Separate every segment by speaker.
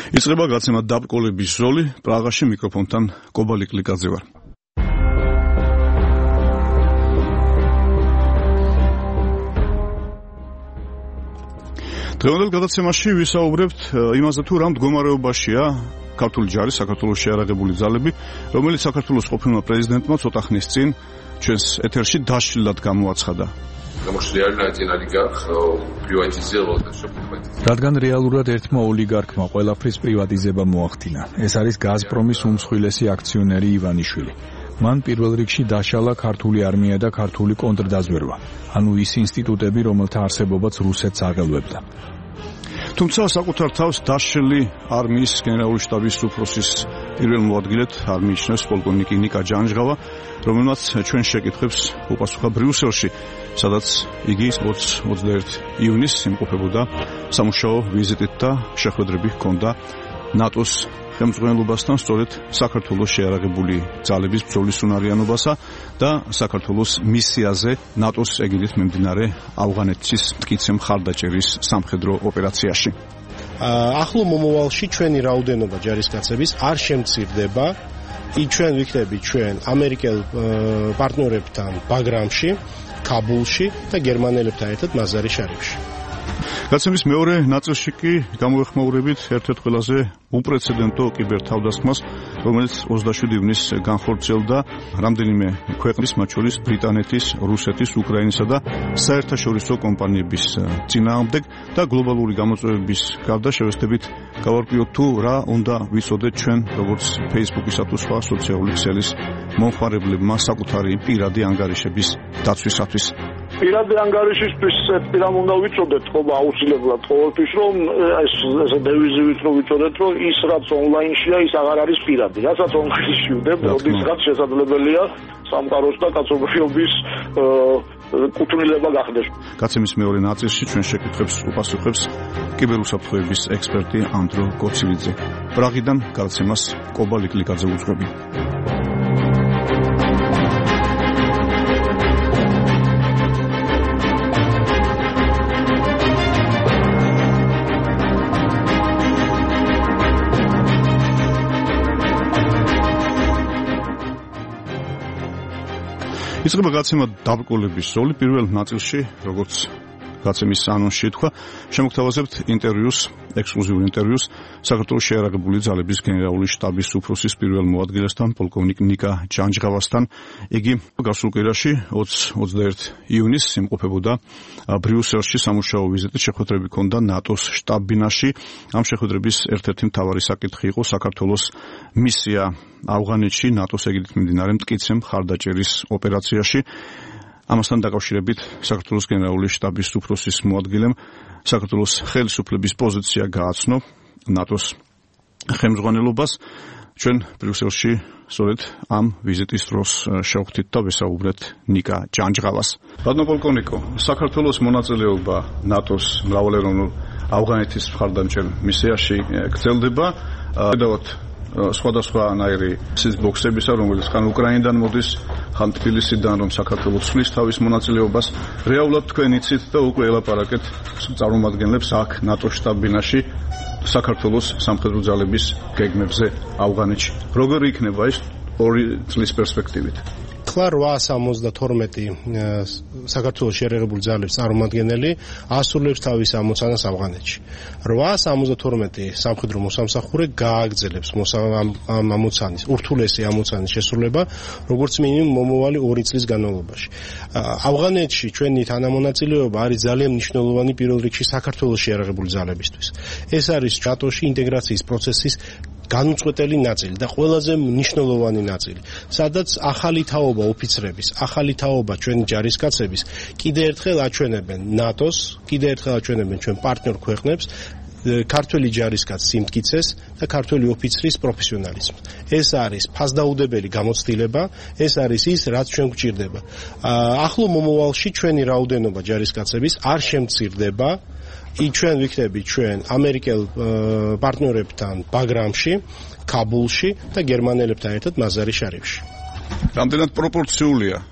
Speaker 1: იწყება გაცემა დაბრკოლების ზოლი, პრაღაში მიკროფონთან კობალი კლიკაძე ვარ. დღევანდელ გადაცემაში ვისაუბრებთ იმაზე თუ რა მდგომარეობაშია ქართული ჯარი, საქართველოს შეიარაღებული ძალები, რომელიც საქართველოს ყოფილმა პრეზიდენტმა ცოტა ხნის წინ ჩვენს ეთერში დაშლილად გამოაცხადა.
Speaker 2: რადგან რეალურად ერთმა ოლიგარქმა ყველაფრის პრივატიზება მოახდინა. ეს არის გაზპრომის უმსხვილესი აქციონერი ივანიშვილი. მან პირველ რიგში დაშალა ქართული არმია და ქართული კონტრდაზვერვა, ანუ ის ინსტიტუტები, რომელთა არსებობაც რუსეთს აღელვებდა.
Speaker 1: თუმცა საკუთარ თავს დაშლილი არმიის გენერალური შტაბის უფროსის პირველ მოადგილედ არ მიიჩნევს პოლკოვნიკი ნიკა ჯანჟღავა, რომელმაც ჩვენ შეკითხვებს უპასუხა ბრიუსელში, სადაც იგი 21 ივნისს იმყოფებოდა სამუშაო ვიზიტით და შეხვედრები ჰქონდა ნატოს ხელმძღვანელობასთან, სწორედ საქართველოს შეიარაღებული ძალების ბრძოლის უნარიანობასა და საქართველოს მისიაზე ნატოს ეგიდით მიმდინარე ავღანეთის მტკიცე მხარდაჭერის სამხედრო ოპერაციაში.
Speaker 3: ახლო მომავალში ჩვენი რაოდენობა ჯარისკაცების არ შემცირდება. ჩვენ ვიქნებით ჩვენ ამერიკელ პარტნიორებთან ბაგრამში, კაბულში და გერმანელებთან ერთად მაზარი-შარიფში.
Speaker 1: გაცემის მეორე ნაწილში კი გამოეხმაურებით ერთ-ერთ ყველაზე უპრეცედენტო კიბერთავდასხმას, რომელიც 27 ივნისს განხორციელდა რამდენიმე ქვეყნის, მათ შორის ბრიტანეთის, რუსეთის, უკრაინისა და საერთაშორისო კომპანიების წინააღმდეგ და გლობალური გამოწვევების გარდა შევეცდებით გავარკვიოთ თუ რა უნდა ვიცოდეთ ჩვენ, როგორც Facebook-ისა თუ სხვა სოციალური ქსელის მომხმარებლებმა საკუთარი პირადი ანგარიშების დაცვისათვის.
Speaker 4: პირადი ანგარიშისთვის პირამ უნდა ვიცოდეთ ხობა აუცილებლად ყოველთვის, რომ ეს დევიზი ვიწრო ვიცოდეთ, რომ ის რაც ონლაინშია, ის აღარ არის პირადი. რასაც ონლაინში ვდებ, როდესაც შესაძლებელია სამყაროს და კაცობრიობის კუთვნილება გახდეს.
Speaker 1: გაცემის მეორე ნაწილში ჩვენ შეკითხვებს უპასუხებს კიბერუსაფრთხოების ექსპერტი ანდრო კოცილიძე. პრაღიდან გადაცემას კობალი კლიკაძე უძღვები. იწყება გაცემა დაბრკოლების ზოლი. პირველ ნაწილში, როგორც გაცემის ანონსში თქვა, შემოგთავაზებთ ინტერვიუს, ექსკლუზიურ ინტერვიუს საქართველოს შეიარაღებული ძალების გენერალური შტაბის უფროსის პირველ მოადგილესთან, პოლკოვნიკ ნიკა ჯანჟღავასთან. იგი გასულ კვირაში 21 ივნისს იმყოფებოდა ბრიუსელში სამუშაო ვიზიტით, შეხვედრები ჰქონდა ნატოს შტაბ-ბინაში. ამ შეხვედრების ერთ-ერთი მთავარი საკითხი იყო საქართველოს მისია ავღანეთში ნატოს ეგიდით მიმდინარე მტკიცე მხარდაჭერის ოპერაციაში. ამასთან დაკავშირებით საქართველოს გენერალური შტაბის უფროსის მოადგილემ საქართველოს ხელისუფლების პოზიცია გააცნო ნატოს ხელმძღვანელობას. ჩვენ ბრიუსელში სწორედ ამ ვიზიტის დროს შევხვდით და ვესაუბრეთ ნიკა ჯანჟღავას. ბატონო პოლკოვნიკო, საქართველოს მონაწილეობა ნატოს მრავალეროვნულ ავღანეთის მხარდამჭერ მისიაში გრძელდება. ხედავთ სხვადასხვანაირი ბოქსებისა, რომელიც ხან უკრაინიდან მოდის, ხან თბილისიდან, რომ საქართველოს ხსნის თავის მონაწილეობას. რეალურად თქვენ იცით და უკვე ელაპარაკეთ წარმომადგენლებს აქ ნატოს შტაბ-ბინაში საქართველოს სამხედრო ძალების გეგმებზე ავღანეთში. როგორი იქნება ეს 2 წლის პერსპექტივით?
Speaker 3: ახლა 872 საქართველოს შეიარაღებული ძალების წარმომადგენელი ასრულებს თავის ამოცანას ავღანეთში. 872 სამხედრო მოსამსახურე გააგრძელებს ამოცანის, ურთულესი ამოცანის შესრულება, როგორც მინიმუმ მომავალი 2 წლის განმავლობაში. ავღანეთში ჩვენი თანამონაწილეობა არის ძალიან მნიშვნელოვანი პირველ რიგში საქართველოს შეიარაღებული ძალებისთვის. ეს არის ნატოში ინტეგრაციის პროცესის განუწყვეტელი ნაწილი და ყველაზე მნიშვნელოვანი ნაწილი, სადაც ახალი თაობა ოფიცრების, ახალი თაობა ჩვენი ჯარისკაცების კიდე ერთხელ აჩვენებენ ნატოს, კიდე ერთხელ აჩვენებენ ჩვენ პარტნიორ ქვეყნებს ქართველი ჯარისკაცის სიმტკიცეს და ქართველი ოფიცრის პროფესიონალიზმს. ეს არის ფასდაუდებელი გამოცდილება, ეს არის ის, რაც ჩვენ გვჭირდება. ახლო მომავალში ჩვენი რაოდენობა ჯარისკაცების არ შემცირდება. ჩვენ ვიქნებით ჩვენ ამერიკელ პარტნიორებთან ბაგრამში, კაბულში და გერმანელებთან ერთად მაზარი-შარიფში.
Speaker 1: რამდენად პროპორციულია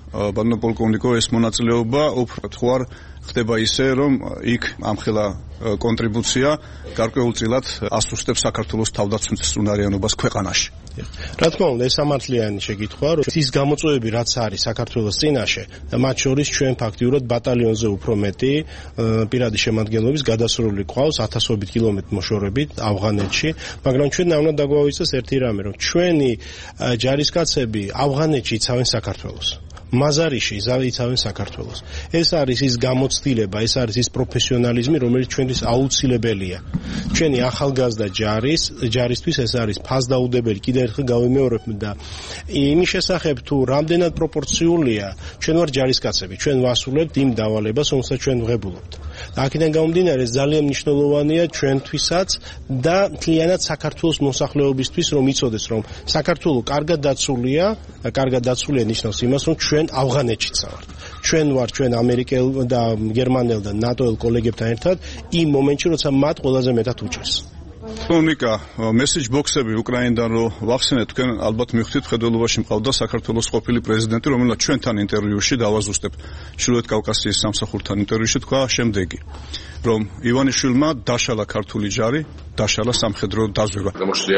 Speaker 1: ბატონო პოლკოვნიკო, ეს მონაწილეობა უფრო თუ არ ხდება ისე, რომ იქ ამხელა კონტრიბუცია გარკვეულწილად ასუსტებს საქართველოს თავდაცვის უნარიანობას ქვეყანაში.
Speaker 3: რა თქმა უნდა, ეს სამართლიანი შეკითხვაა, რომ ის გამოწვევები რაც არის საქართველოს წინაშე, მათ შორის ჩვენ ფაქტიურად ბატალიონზე უფრო მეტი პირადი შემადგენლობის გადასრული ყავს 1000-ობით კილომეტრი მოშორებით ავღანეთში, მაგრამ ჩვენ უნდა დაგვავიწყდეს ერთი რამე, რომ ჩვენი ჯარისკაცები ავღანეთში იცავენ საქართველოს. მაზარიში იცავენ საქართველოს. ეს არის ის გამოცდილება, ეს არის ის პროფესიონალიზმი, რომელიც ჩვენთვის აუცილებელია. ჩვენი ახალგაზრდა ჯარისთვის ეს არის ფასდაუდებელი, კიდევ ერთხელ გავიმეორებ და იმის შესახებ თუ რამდენად პროპორციულია, ჩვენ ვარ ჯარისკაცები, ჩვენ ვასრულებთ იმ დავალებას, რომელსაც ჩვენ ვღებულობთ. აქედან გამომდინარე, ძალიან მნიშვნელოვანია ჩვენთვისაც და მთლიანად საქართველოს მოსახლეობისთვის, რომ იცოდეს, რომ საქართველო კარგად დაცულია ნიშნავს იმას, რომ ჩვენ ავღანეთშიც ვართ. ჩვენ ვართ ჩვენ ამერიკელ და გერმანელ და ნატოელ კოლეგებთან ერთად იმ მომენტში, როცა მათ ყველაზე მეტად უჭირს.
Speaker 1: პოლკოვნიკო, მესეჯ ბოქსები უკრაინიდან რო ვახსენეთ, თქვენ ალბათ მივხვდით, ხედველობაში მყავდა საქართველოს ყოფილი პრეზიდენტი, რომელსაც ჩვენთან ინტერვიუში დავაზუსტებ. ჩრდილოეთ კავკასიის სამსახურთან ინტერვიუში თქვა შემდეგი, რომ ივანიშვილმა დაშალა ქართული ჯარი, დაშალა სამხედრო დაზვერვა.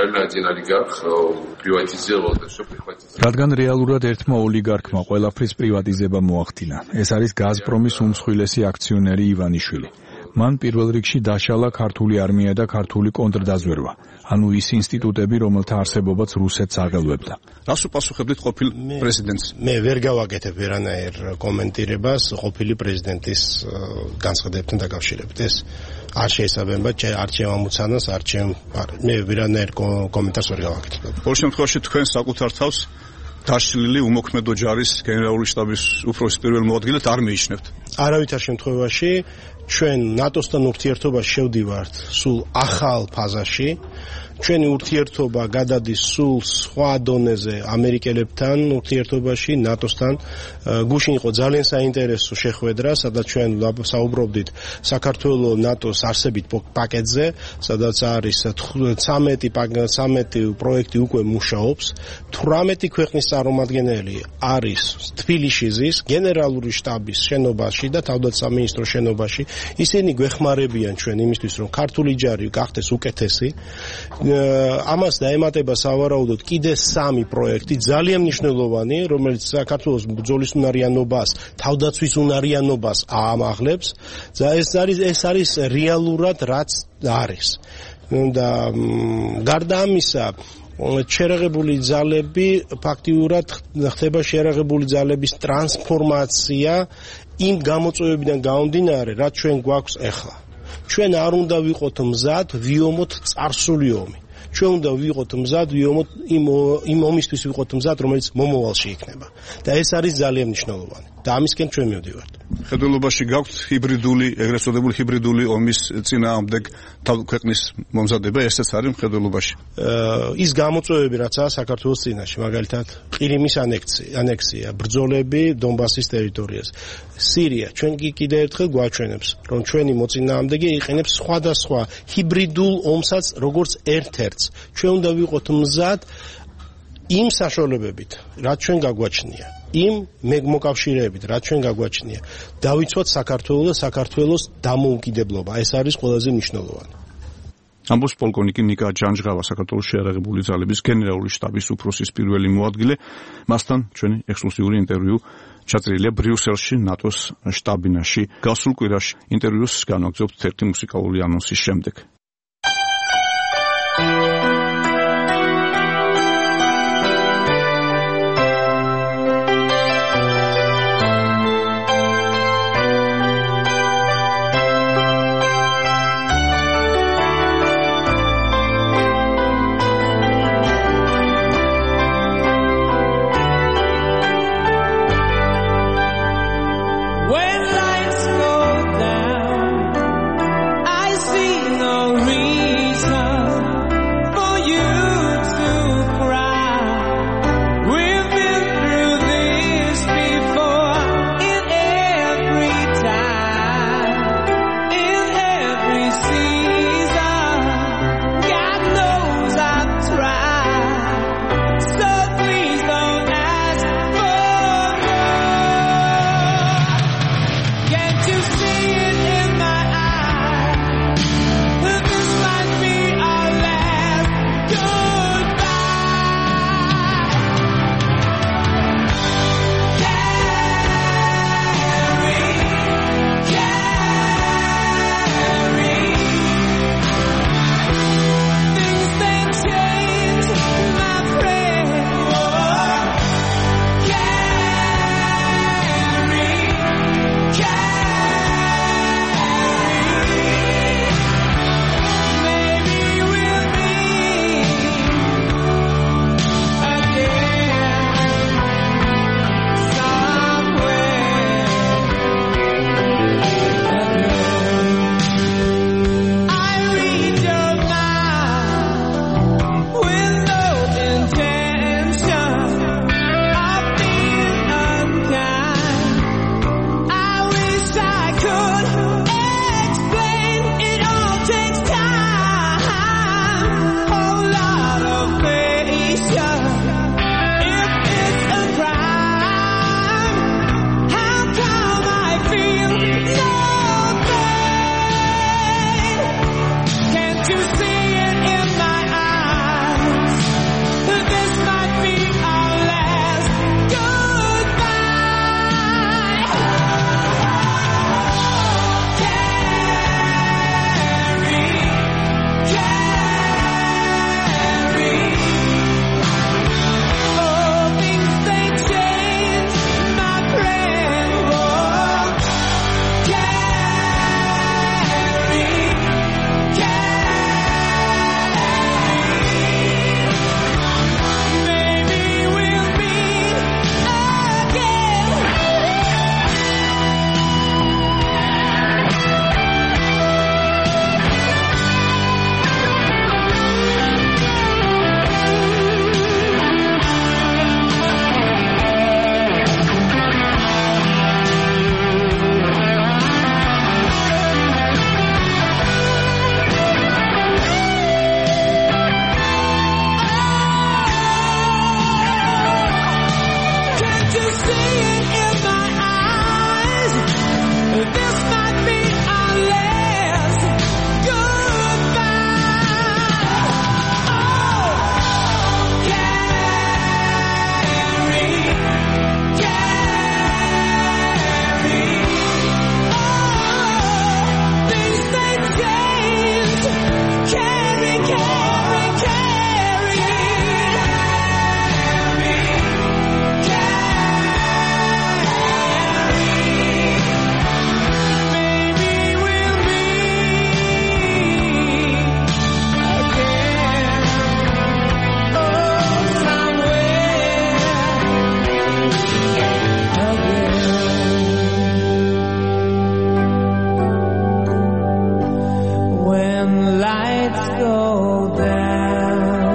Speaker 2: რადგან რეალურად ერთმა ოლიგარქმა ყველაფრის პრივატიზება მოახდინა. ეს არის გაზპრომის უმსხვილესი აქციონერი ივანიშვილი. მან პირველ რიგში დაშალა ქართული არმია და ქართული კონტრდაზვერვა, ანუ ის ინსტიტუტები, რომელთა არსებობაც რუსეთს აღელვებდა.
Speaker 1: რას უპასუხებდით ყოფილ პრეზიდენტს?
Speaker 3: მე ვერ გავაკეთებ ვერანაირ კომენტირებას ყოფილი პრეზიდენტის განცხადებებთან დაკავშირებით. ეს არ შეესაბამება არ შემომუცანას, მე ვერანაირ კომენტარს ვერ გავაკეთებ.
Speaker 1: ყოველ შემთხვევაში თქვენ საკუთარ თავს დაშლილი უმოქმედო ჯარის გენერალური შტაბის უფროსის პირველ მოადგილედ არ მიიჩნევთ.
Speaker 3: არავითარ შემთხვევაში ჩვენ ნატოსთან ურთიერთობაში შევდივართ სულ ახალ ფაზაში. ჩვენი ურთიერთობა გადადის სულ სხვა დონეზე ამერიკელებთან ურთიერთობაში, ნატოსთან. გუშინ იყო ძალიან საინტერესო შეხვედრა, სადაც ჩვენ საუბრობდით საქართველოს ნატოს არსებით პაკეტზე, სადაც არის 13 პროექტი უკვე მუშაობს. 18 ქვეყნის წარმომადგენელი არის თბილისის გენერალური შტაბის შენობაში და თავდაცვის სამინისტროს შენობაში. ისინი გვეხმარებიან ჩვენ იმისთვის, რომ ქართული ჯარი გახდეს უკეთესი. ამას დაემატება სავარაუდოდ კიდე 3 პროექტი ძალიან მნიშვნელოვანი, რომელიც საქართველოს ბრძოლის უნარიანობას, თავდაცვის უნარიანობას აამაღლებს. ეს არის რეალურად რაც არის. და გარდა ამისა, შერაღებული ძალები ფაქტიურად ხდება შერაღებული ძალების ტრანსფორმაცია იმ გამოწვევებიდან გამომდინარე, რაც ჩვენ გვაქვს ახლა. ჩვენ არ უნდა ვიყოთ მზად ვიომოთ წარსული ომი. ჩვენ უნდა ვიყოთ მზად ვიომოთ იმ ომისთვის ვიყოთ მზად, რომელიც მომავალში იქნება. და ეს არის ძალიან მნიშვნელოვანი. და ამისკენ ჩვენ მივდივართ.
Speaker 1: ხედველობაში გაქვთ ჰიბრიდული, ეგრეთ წოდებული ჰიბრიდული ომის წინააღმდეგ ქვეყნის მომზადება, ესეც არის ხედველობაში.
Speaker 3: ის გამოწვევები, რაც არის საქართველოს წინაშე, მაგალითად, ყირიმის ანექსია, ბრძოლები დონბასის ტერიტორიაზე. სირია, ჩვენ კიდევ ერთხელ გვაჩვენებს, რომ ჩვენი მოწინააღმდეგე იყენებს სხვადასხვა ჰიბრიდულ ომსაც, როგორც ერთ-ერთს. ჩვენ უნდა ვიყოთ მზად იმ საშუალებებით, რაც ჩვენ გაგვაჩნია. იმ მოკავშირეებით, რაც ჩვენ გაგვაჩნია, დავიცვათ საქართველოს და საქართველოს დამოუკიდებლობა. ეს არის ყველაზე მნიშვნელოვანი.
Speaker 1: ამბობს პოლკოვნიკი ნიკა ჯანჯღავა, საქართველოს შეიარაღებული ძალების გენერალური შტაბის უფროსის პირველი მოადგილე. მასთან ჩვენი ექსკლუზიური ინტერვიუ ჩაწერილია ბრიუსელში, ნატოს შტაბ-ბინაში. გასულ კვირაში ინტერვიუს განვაგრძობთ ერთი მუსიკალური ანონსის შემდეგ.
Speaker 5: When lights go down, I see no slow down.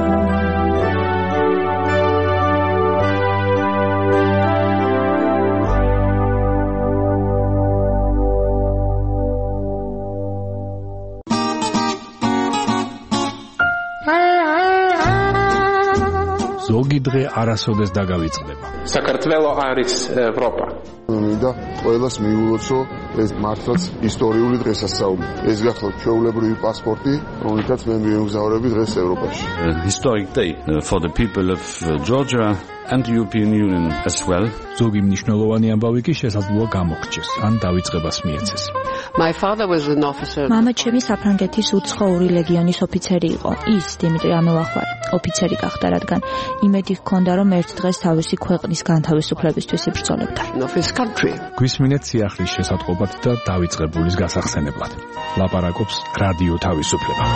Speaker 2: ზოგი დღე არასოდეს დაგავიწყდება.
Speaker 6: საქართველო არის ევროპა.
Speaker 7: მინდა ყველას მიულოცო ეს მართლაც ისტორიული დღესასწაული. ეს გახლავთ ჩვეულებრივი პასპორტი, რომელთაც მე მიემგზავრები დღეს ევროპაში.
Speaker 8: Historic day for the people of Georgia and the European Union as well.
Speaker 2: ზოგი მნიშვნელოვანი ამბავი კი შესაძლოა გამოხჩეს, ან დავიწყებას მიეცეს.
Speaker 9: My father was an officer.
Speaker 10: მამა ჩემი საფრანგეთის უცხოური ლეგიონის ოფიცერი იყო. ის დიმიტრი ამელახვარი ოფიცერი გახდა, რადგან იმედი ჰქონდა, რომ ერთ დღეს თავისი ქვეყნის განთავისუფლებისთვის იბრძოლებდა.
Speaker 2: გვისმინეთ სიახლის შესატყობად და დავიწყებულის გასახსენებლად. ლაპარაკობს რადიო თავისუფლება.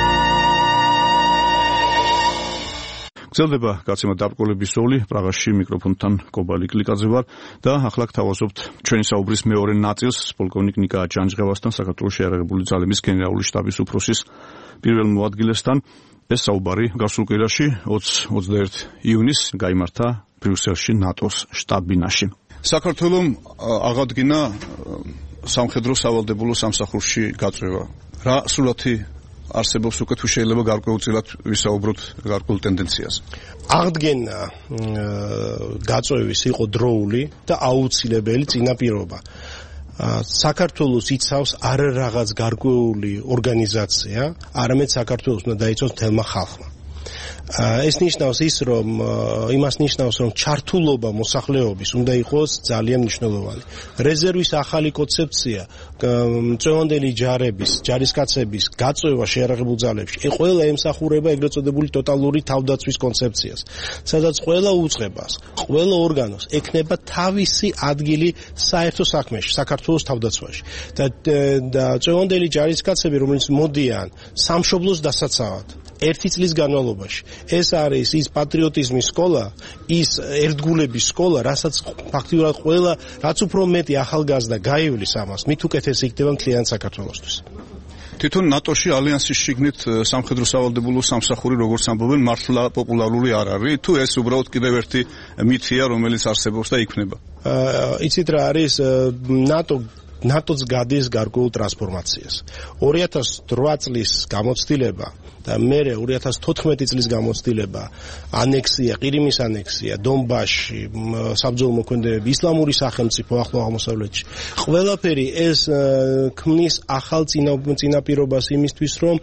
Speaker 1: გრძელდება გაცემა დაბრკოლების სოვლი, პრაღაში მიკროფონთან კობალი კლიკაძე ვარ და ახლა გთავაზობთ ჩვენი საუბრის მეორე ნაწილს პოლკოვნიკ ნიკა ჯანჯღევასთან, საქართველოს შეიარაღებული ძალების გენერალური შტაბის უფროსის პირველ მოადგილესთან. ეს საუბარი გასულ კვირაში 20-21 იუნის გაიმართა ბრიუსელში ნატოს შტაბ-ბინაში. საქართველომ აღადგინა სამხედრო სავალდებულო სამსახურში გაწევა. რა სურათი არსებობს უკვე თუ შეიძლება გარკვეულწილად ვისაუბროთ გარკვეულ ტენდენციას.
Speaker 3: აღდგენა გაწევის იყო დროული და აუცილებელი წინაპირობა. საქართველოს იცავს არა რაღაც გარკვეული ორგანიზაცია, არამედ საქართველოს უნდა დაიცვას მთელმა ხალხმა. ეს ნიშნავს ის, რომ იმას ნიშნავს, რომ ჩართულობა მოსახლეობის უნდა იყოს ძალიან მნიშვნელოვანი. რეზერვის ახალი კონცეფცია, წევანდელი ჯარების, ჯარისკაცების გაწევა შეიარაღებულ ძალებში, ყველა ემსახურება ეგრეთ წოდებული ტოტალური თავდაცვის კონცეფციას, სადაც ყველა უწყებას, ყველა ორგანოს ექნება თავისი ადგილი საერთო საქმეში, საქართველოს თავდაცვაში. და წევანდელი ჯარისკაცები, რომლებიც მოდიან სამშობლოს დასაცავად ერთი წლის განმავლობაში. ეს არის ის პატრიოტიზმის სკოლა, ის ერთგულების სკოლა, რასაც ფაქტიურად ყველა, რაც უფრო მეტი ახალგაზრდა გაივლის ამას, მით უკეთესი იქნება მთლიან საქართველოსთვის.
Speaker 1: თვითონ ნატოში ალიანსის შიგნით სამხედრო სავალდებულო სამსახური, როგორც ამბობენ, მართლა პოპულარული არ არის, თუ ეს უბრალოდ კიდევ ერთი მითია, რომელიც არსებობს და იქმნება.
Speaker 3: იცით რა არის ნატოც გადის გარკვეულ ტრანსფორმაციას. 2008 წლის გამოცდილება და მერე 2014 წლის გამოცდილება, ანექსია, ყირიმის ანექსია, დონბასში, საბრძოლო მოქმედებები, ისლამური სახელმწიფო ახლო აღმოსავლეთში. ყველაფერი ეს ქმნის ახალ წინაპირობას იმისთვის, რომ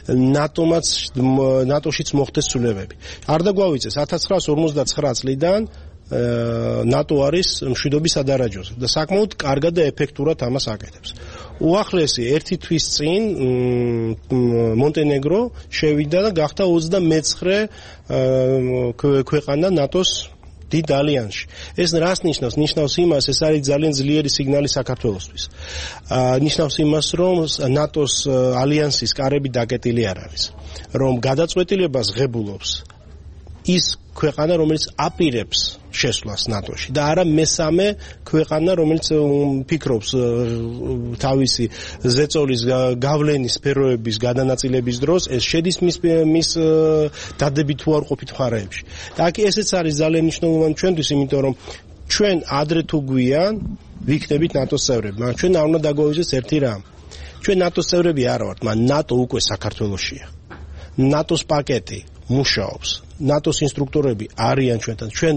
Speaker 3: ნატოშიც მოხდეს ცვლილებები. არ დაგვავიწეს 1959 წლიდან ნატო არის მშვიდობის სადარაჯოზე და საკმაოდ კარგად და ეფექტურად ამას აკეთებს. უახლესი ერთი თვის წინ მონტენეგრო შევიდა და გახდა 29 ქვეყანა ნატოს დიდ ალიანსში. ეს რას ნიშნავს? ნიშნავს იმას, ეს არის ძალიან ძლიერი სიგნალი საქართველოსთვის. ნიშნავს იმას, რომ ნატოს ალიანსის კარები დაკეტილი არ არის, რომ გადაწყვეტილებას ღებულობს ის ქვეყანა, რომელიც აპირებს შესვლას ნატოში და არა მესამე ქვეყანა, რომელიც ფიქრობს თავისი ზეწოლის გავლენის სფეროების გადანაწილების დროს, ეს შედის მის დადებით თუ არ ყოფით მხარეებში. და აქ ესეც არის ძალიან მნიშვნელოვანი ჩვენთვის, იმიტომ რომ ჩვენ ადრე თუ გვიან ვიქნებით ნატოს წევრები, მაგრამ ჩვენ არ უნდა დაგვაუზიოს ერთი რამ. ჩვენ ნატოს წევრები არ ვართ, მაგრამ ნატო უკვე საქართველოშია. ნატოს პაკეტი მუშაობს. ნატოს ინსტრუქტორები არიან ჩვენთან. ჩვენ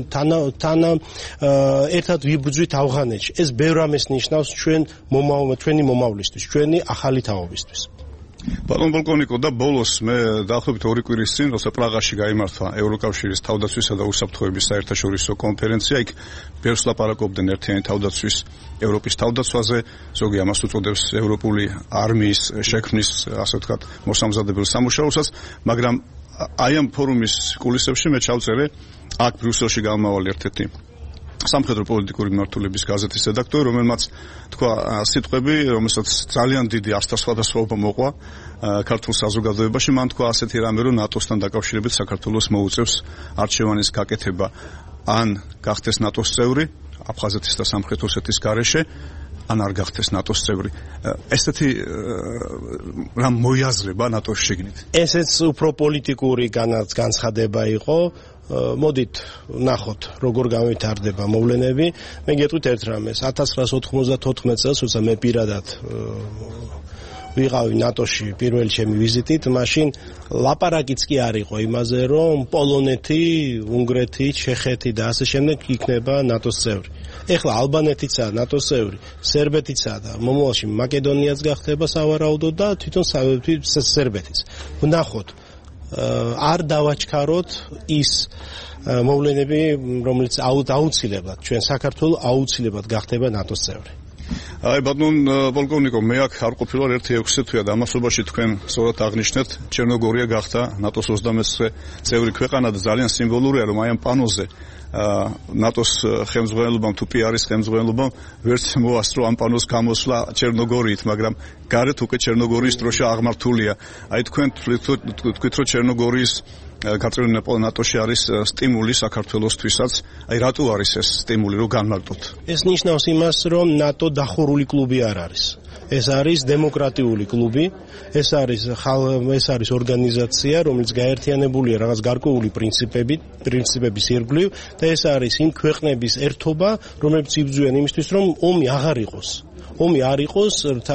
Speaker 3: ერთად ვიბრძვით ავღანეთში. ეს ბევრ ამას ნიშნავს ჩვენი მომავლისთვის, ჩვენი ახალი თაობისთვის.
Speaker 1: ბატონ პოლკოვნიკო, და ბოლოს მე დაახლოებით 2 კვირის წინ, როცა პრაღაში გაიმართა ევროკავშირის თავდაცვისა და უსაფრთხოების საერთაშორისო კონფერენცია, იქ ბევრს ლაპარაკობდნენ ერთიანი თავდაცვის, ევროპის თავდაცვაზე, ზოგი ამას უწოდებს ევროპული არმიის შექმნის, ასე ვთქვათ, მოსამზადებელ სამუშაოსაც, მაგრამ აი ამ ფორუმის კულისებში მე ჩავწერე აქ ბრიუსელში გამავალი ერთ-ერთი სამხედრო პოლიტიკური მიმართულების გაზეთის რედაქტორი, რომელმაც თქვა სიტყვები, რომელსაც ძალიან დიდი ასთა-სხვადასხვაობა მოყვა ქართულ საზოგადოებაში. მან თქვა ასეთი რამე, რომ ნატოსთან დაკავშირებით საქართველოს მოუწევს არჩევანის გაკეთება, ან გახდეს ნატოს წევრი აფხაზეთის და სამხრეთ ოსეთის გარეშე, ან არ გახდეს ნატოს წევრი. ესეთი რამ მოიაზრება ნატოს შიგნით?
Speaker 3: ესეც უფრო პოლიტიკური განცხადება იყო. მოდით ნახოთ როგორ განვითარდება მოვლენები. მე გეტყვით ერთ რამეს. 1994 წელს, როცა მე პირადად ვიყავი ნატოში პირველი ჩემი ვიზიტით, მაშინ ლაპარაკიც კი არ იყო იმაზე, რომ პოლონეთი, უნგრეთი, ჩეხეთი და ასე შემდეგ იქნება ნატოს წევრი. ეხლა ალბანეთიცაა ნატოს წევრი, სერბეთიცაა და მომავალში მაკედონიაც გახდება სავარაუდოდ და თვითონ სერბეთიც. ვნახოთ არ დავაჩქაროთ ის მოვლენები, რომელიც აუცილებლად ჩვენ საქართველოს აუცილებლად გახდება ნატოს წევრი.
Speaker 1: აი ბატონ პოლკოვნიკო, მე აქ არ ყოფილა 1-6 თვეა და ამასობაში თქვენ სწორად აღნიშნეთ, ჩერნოგორია გახდა ნატოს 29 წევრი ქვეყანა და ძალიან სიმბოლურია, რომ აი ამ პანოზე ნატოს ხელმძღვანელობამ თუ პიარის ხელმძღვანელობამ ვერც მოასწრო ამ პანოს გამოსვლა ჩერნოგორიით, მაგრამ გარეთ უკვე ჩერნოგორიის დროშა აღმართულია. აი თქვენ თქვით, რომ ჩერნოგორიის გაწევრიანება ნატოში არის სტიმული საქართველოსთვისაც. აი რატო არის ეს სტიმული, რომ განმარტოთ?
Speaker 3: ეს ნიშნავს იმას, რომ ნატო დახურული კლუბი არ არის. ეს არის დემოკრატიული კლუბი, ეს არის ორგანიზაცია, რომელიც გაერთიანებულია რაღაც გარკვეული პრინციპების ირგვლივ და ეს არის იმ ქვეყნების ერთობა, რომლებიც იბრძვიან იმისთვის, რომ ომი აღარ იყოს. ომი არ იყოს,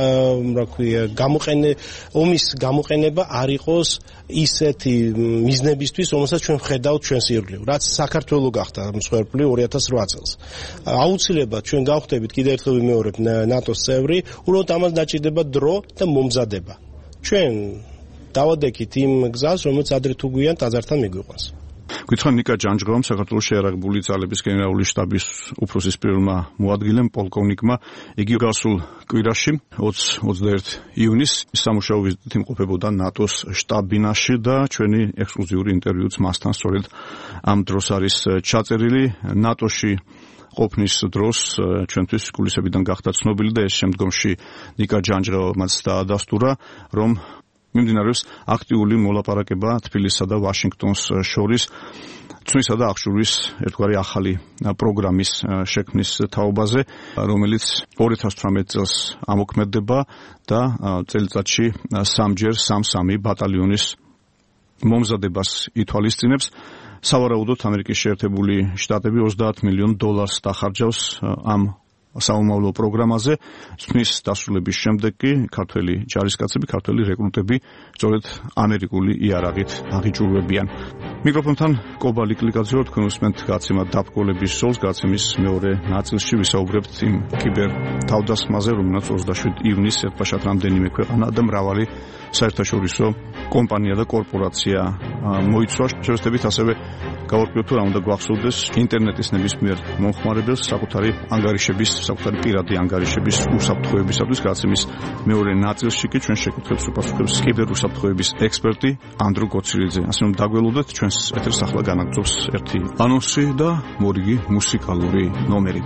Speaker 3: ომის გამოყენება არ იყოს ისეთი მიზნებისთვის, რომელსაც ჩვენ ვხედავთ ჩვენს ირგვლივ, რაც საქართველოს გახდა მსხვერპლი 2008 წელს. აუცილებლად ჩვენ გავხდებით, კიდევ ერთხელ ვიმეორებ, ნატოს წევრი, უბრალოდ ამას დაჭირდება დრო და მომზადება. ჩვენ დავადექით იმ გზას, რომელიც ადრე თუ გვიან ტაძართან მიგვიყვანს.
Speaker 1: გითხრა ნიკა ჯანჯღავამ, საქართველოს შეიარაღებული ძალების გენერალური შტაბის უფროსის პირველმა მოადგილემ პოლკოვნიკმა, იგი გასულ კვირაში 20-21 იუნის სამუშაო ვიზიტით იმყოფებოდა ნატოს შტაბ-ბინაში და ჩვენი ექსკლუზიური ინტერვიუც მასთან სწორედ ამ დროს არის ჩაწერილი. ნატოში ყოფნის დროს ჩვენთვის კულისებიდან გახდა ცნობილი და ეს შემდგომში ნიკა ჯანჯღავამაც დაადასტურა, რომ მიმდინარეობს აქტიური მოლაპარაკება თბილისსა და ვაშინგტონს შორის ცნისა და აღჭურვის ერთგვარი ახალი პროგრამის შექმნის თაობაზე, რომელიც 2018 წელს ამოქმედდება და წელიწადში 3 ბატალიონის მომზადებას ითვალისწინებს. სავარაუდოდ ამერიკის შეერთებული შტატები $30 მილიონ დახარჯავს ამ საომავლო პროგრამაზე. ცნის დასრულების შემდეგ კი ქართველი ჯარისკაცები, ქართველი რეკრუტები სწორედ ამერიკული იარაღით აღიჭურვებიან. მიკროფონთან კობა ლიკლიკაძე, თქვენ უსმენთ გაცემა დაბრძოლების სოლს, გაცემის მეორე ნაწილში ვისაუბრებთ იმ კიბერ თავდასხმაზე, რომელსაც 27 ივნისს ერთბაშად რამდენიმე ქვეყანა და მრავალი საერთაშორისო კომპანია და კორპორაცია მოიცვა. შევეცდებით ასევე გავარკვიოთ, რა უნდა გვახსოვდეს ინტერნეტის ნებისმიერ მომხმარებელს საკუთარი პირადი ანგარიშების უსაფრთხოებისათვის. გაცემის მეორე ნაწილში კი ჩვენ შეკითხვებს უპასუხებს კიბერუსაფრთხოების ექსპერტი ანდრო გოცირიძე. ასე რომ დაგველოდეთ, ჩვენს ეთერს ახლა განაგრძობს ერთი ანონსი და მორიგი მუსიკალური ნომერი.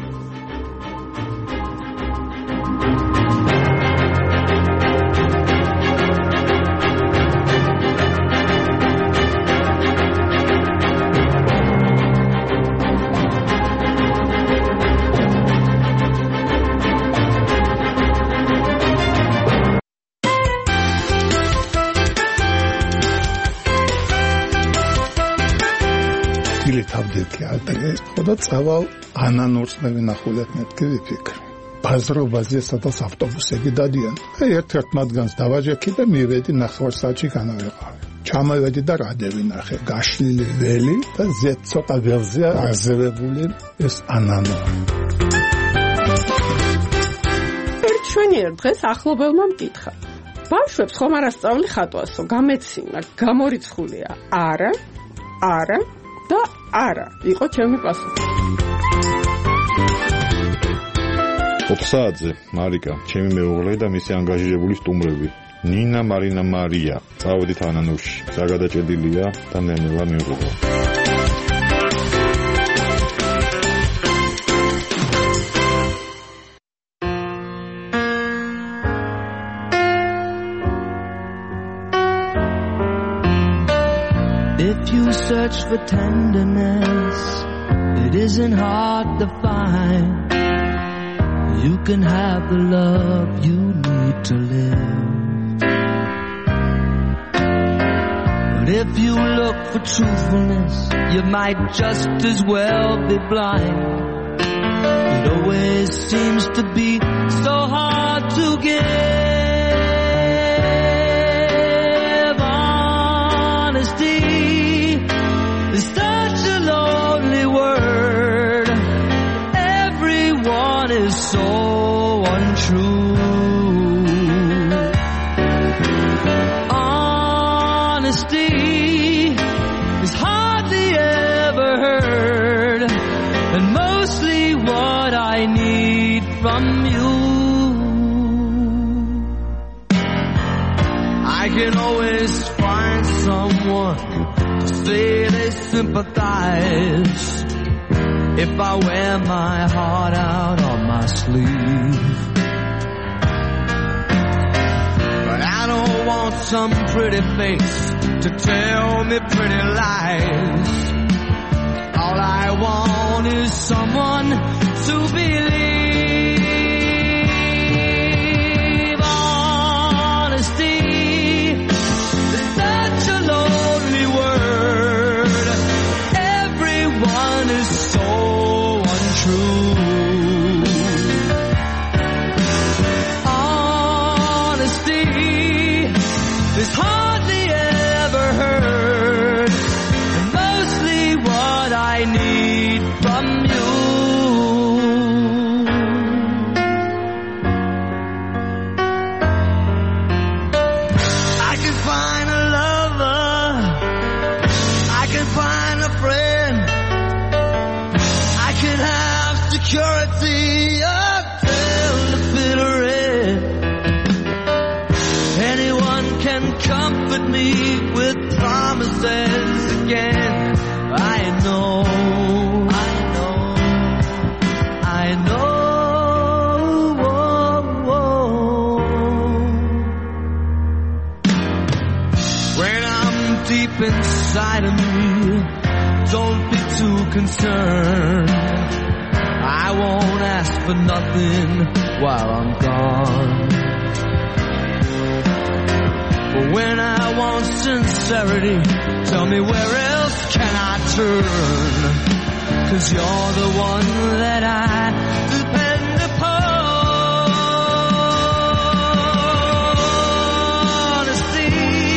Speaker 11: და წავალ ანანურწნევი ნახულეთ მეთქი ვიფიქრე. ბაზრობაზე სადაც ავტობუსები დადიან. ერთ-ერთ მათგანს დავაჯექი და მივედი ნახევარსაათში განავეყავი. ჩამოვედი და რადე ვინახე, გაშლილი ველი და ზედ ცოტა ველზე აზევებული ეს ანანური.
Speaker 12: ერთშვენიერ დღეს ახლობელმა მკითხა. ბავშვებს ხომ არ ასწავლი ხატვასო, გამეცინა, გამორიცხულია? არა და არა, იყო ჩემი პასუხი.
Speaker 13: ოფსაადზე, მარიკა, ჩემი მეუღლე და მისი ანგაჟირებული სტუმრები. ნინა, მარინა, მარია. წავედით ანანურში. საგადაჭედილია და ნელა მიუღებო.
Speaker 5: If you search for tenderness, it isn't hard to find. you can have the love you need to live. But if you look for truthfulness, you might just as well be blind. It always seems to be so hard to give. Honesty is such a lonely word. Everyone is so untrue. Honesty is hardly ever heard, and mostly what I need from you. I can always find someone to say they sympathize if I wear my heart out on my sleeve. But I don't want some pretty face to tell me pretty lies. All I want is someone to believe. Honesty is such a lonely word. Everyone is so untrue. Honesty is hardly ever heard, and mostly what I need from you. I can find a lover, I can find a friend, I can have security until the bitter end. Anyone can comfort me with promises again. I know. When I'm deep inside of me, don't be too concerned. I won't ask for nothing while I'm gone. But when I want sincerity, tell me where else can I turn? 'Cause you're the one that I depend upon. Honesty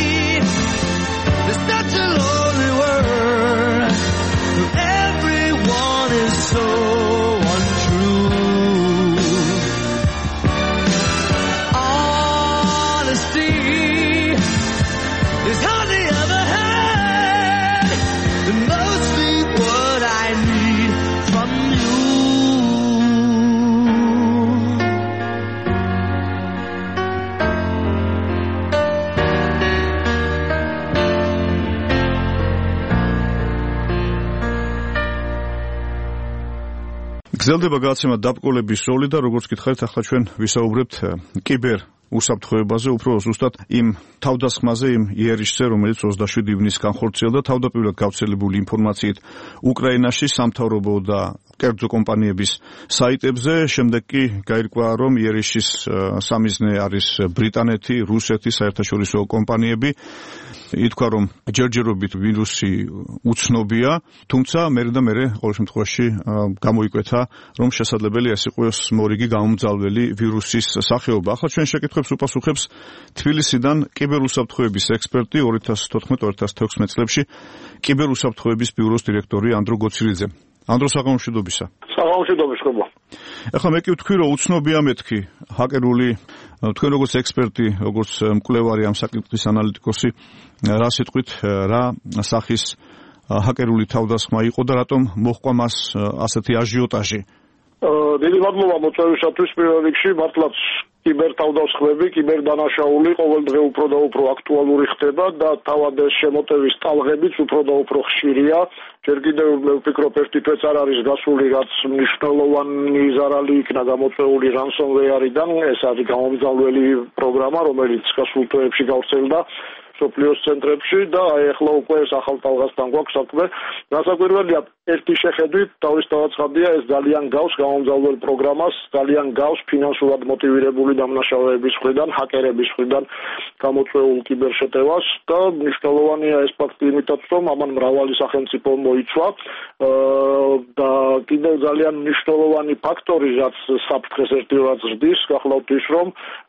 Speaker 5: is such a lonely word. Everyone is so untrue. Honesty is hardly ever heard, and mostly what I need from you.
Speaker 1: გრძელდება გადაცემა დაბკოლების როლი და როგორც გითხარით, ახლა ჩვენ ვისაუბრებთ კიბერ უსაფრთხოებაზე, უფრო ზუსტად იმ თავდასხმაზე, იმ იერიშზე, რომელიც 27 ივნისს განხორციელდა, თავდაპირველად გავრცელებული ინფორმაციით უკრაინაში სამთავრობო და კერძო კომპანიების საიტებზე, შემდეგ კი გაირკვა, რომ იერიშის სამიზნე არის ბრიტანეთი, რუსეთი, საერთაშორისო კომპანიები. ითქვა, რომ ჯერჯერობით ვირუსი უცნობია, თუმცა მერე და მერე ყოველ შემთხვევაში გამოიკვეთა, რომ შესაძლებელი ეს იყოს მორიგი გამომძალველი ვირუსის სახეობა. ახლა ჩვენ შეკითხვებს უპასუხებს თბილისიდან კიბერუსაფრთხოების ექსპერტი 2014-2016 წლებში კიბერუსაფრთხოების ბიუროს დირექტორი ანდრო გოცირიძე. ანდრო, საღამომშვიდობისა.
Speaker 4: საღამომშვიდობა.
Speaker 1: ახლა მე კი ვთქვი, რომ უცნობია მეთქი ჰაკერული, თქვენ როგორც ექსპერტი, როგორც მკვლევარი ამ საკითხის ანალიტიკოსი, რა სიტყვით, რა სახის ჰაკერული თავდასხმა იყო და რატომ მოჰყვა მას ასეთი აჟიოტაჟი?
Speaker 4: დიდი მადლობა მოწვევისათვის. პირველ რიგში მართლაც კიბერთავდასხმები, კიბერდანაშაული ყოველდღე უფრო და უფრო აქტუალური ხდება და თავად ეს შემოტევის ტალღებიც უფრო და უფრო ხშირია. ჯერ კიდევ მე ვფიქრობ ერთი თვეც არ არის გასული, რაც მნიშვნელოვანი ზარალი იქნა გამოწვეული ransomware-დან. ეს არის გამომძალველი პროგრამა, რომელიც გასულ თვეებში გავრცელდა სოფლიოს ცენტრებში და ახლა უკვე ეს ახალ ტალღასთან გვაქვს საქმე. გასაკვირველია, ერთი შეხედვით თავისთავადია ეს ძალიან გავს გამომძალველ პროგრამას, ძალიან გავს ფინანსურად მოტივირებული დამნაშავეების მხრიდან, ჰაკერების მხრიდან გამოწვეულ კიბერშეტევას და მნიშვნელოვანია ეს ფაქტი იმითაც, რომ ამან მრავალი სახელმწიფო მოიცვა და კიდევ ძალიან მნიშვნელოვანი ფაქტორი, რაც საფრთხეს ერთდროულად ზრდის, გახლავთ ის, რომ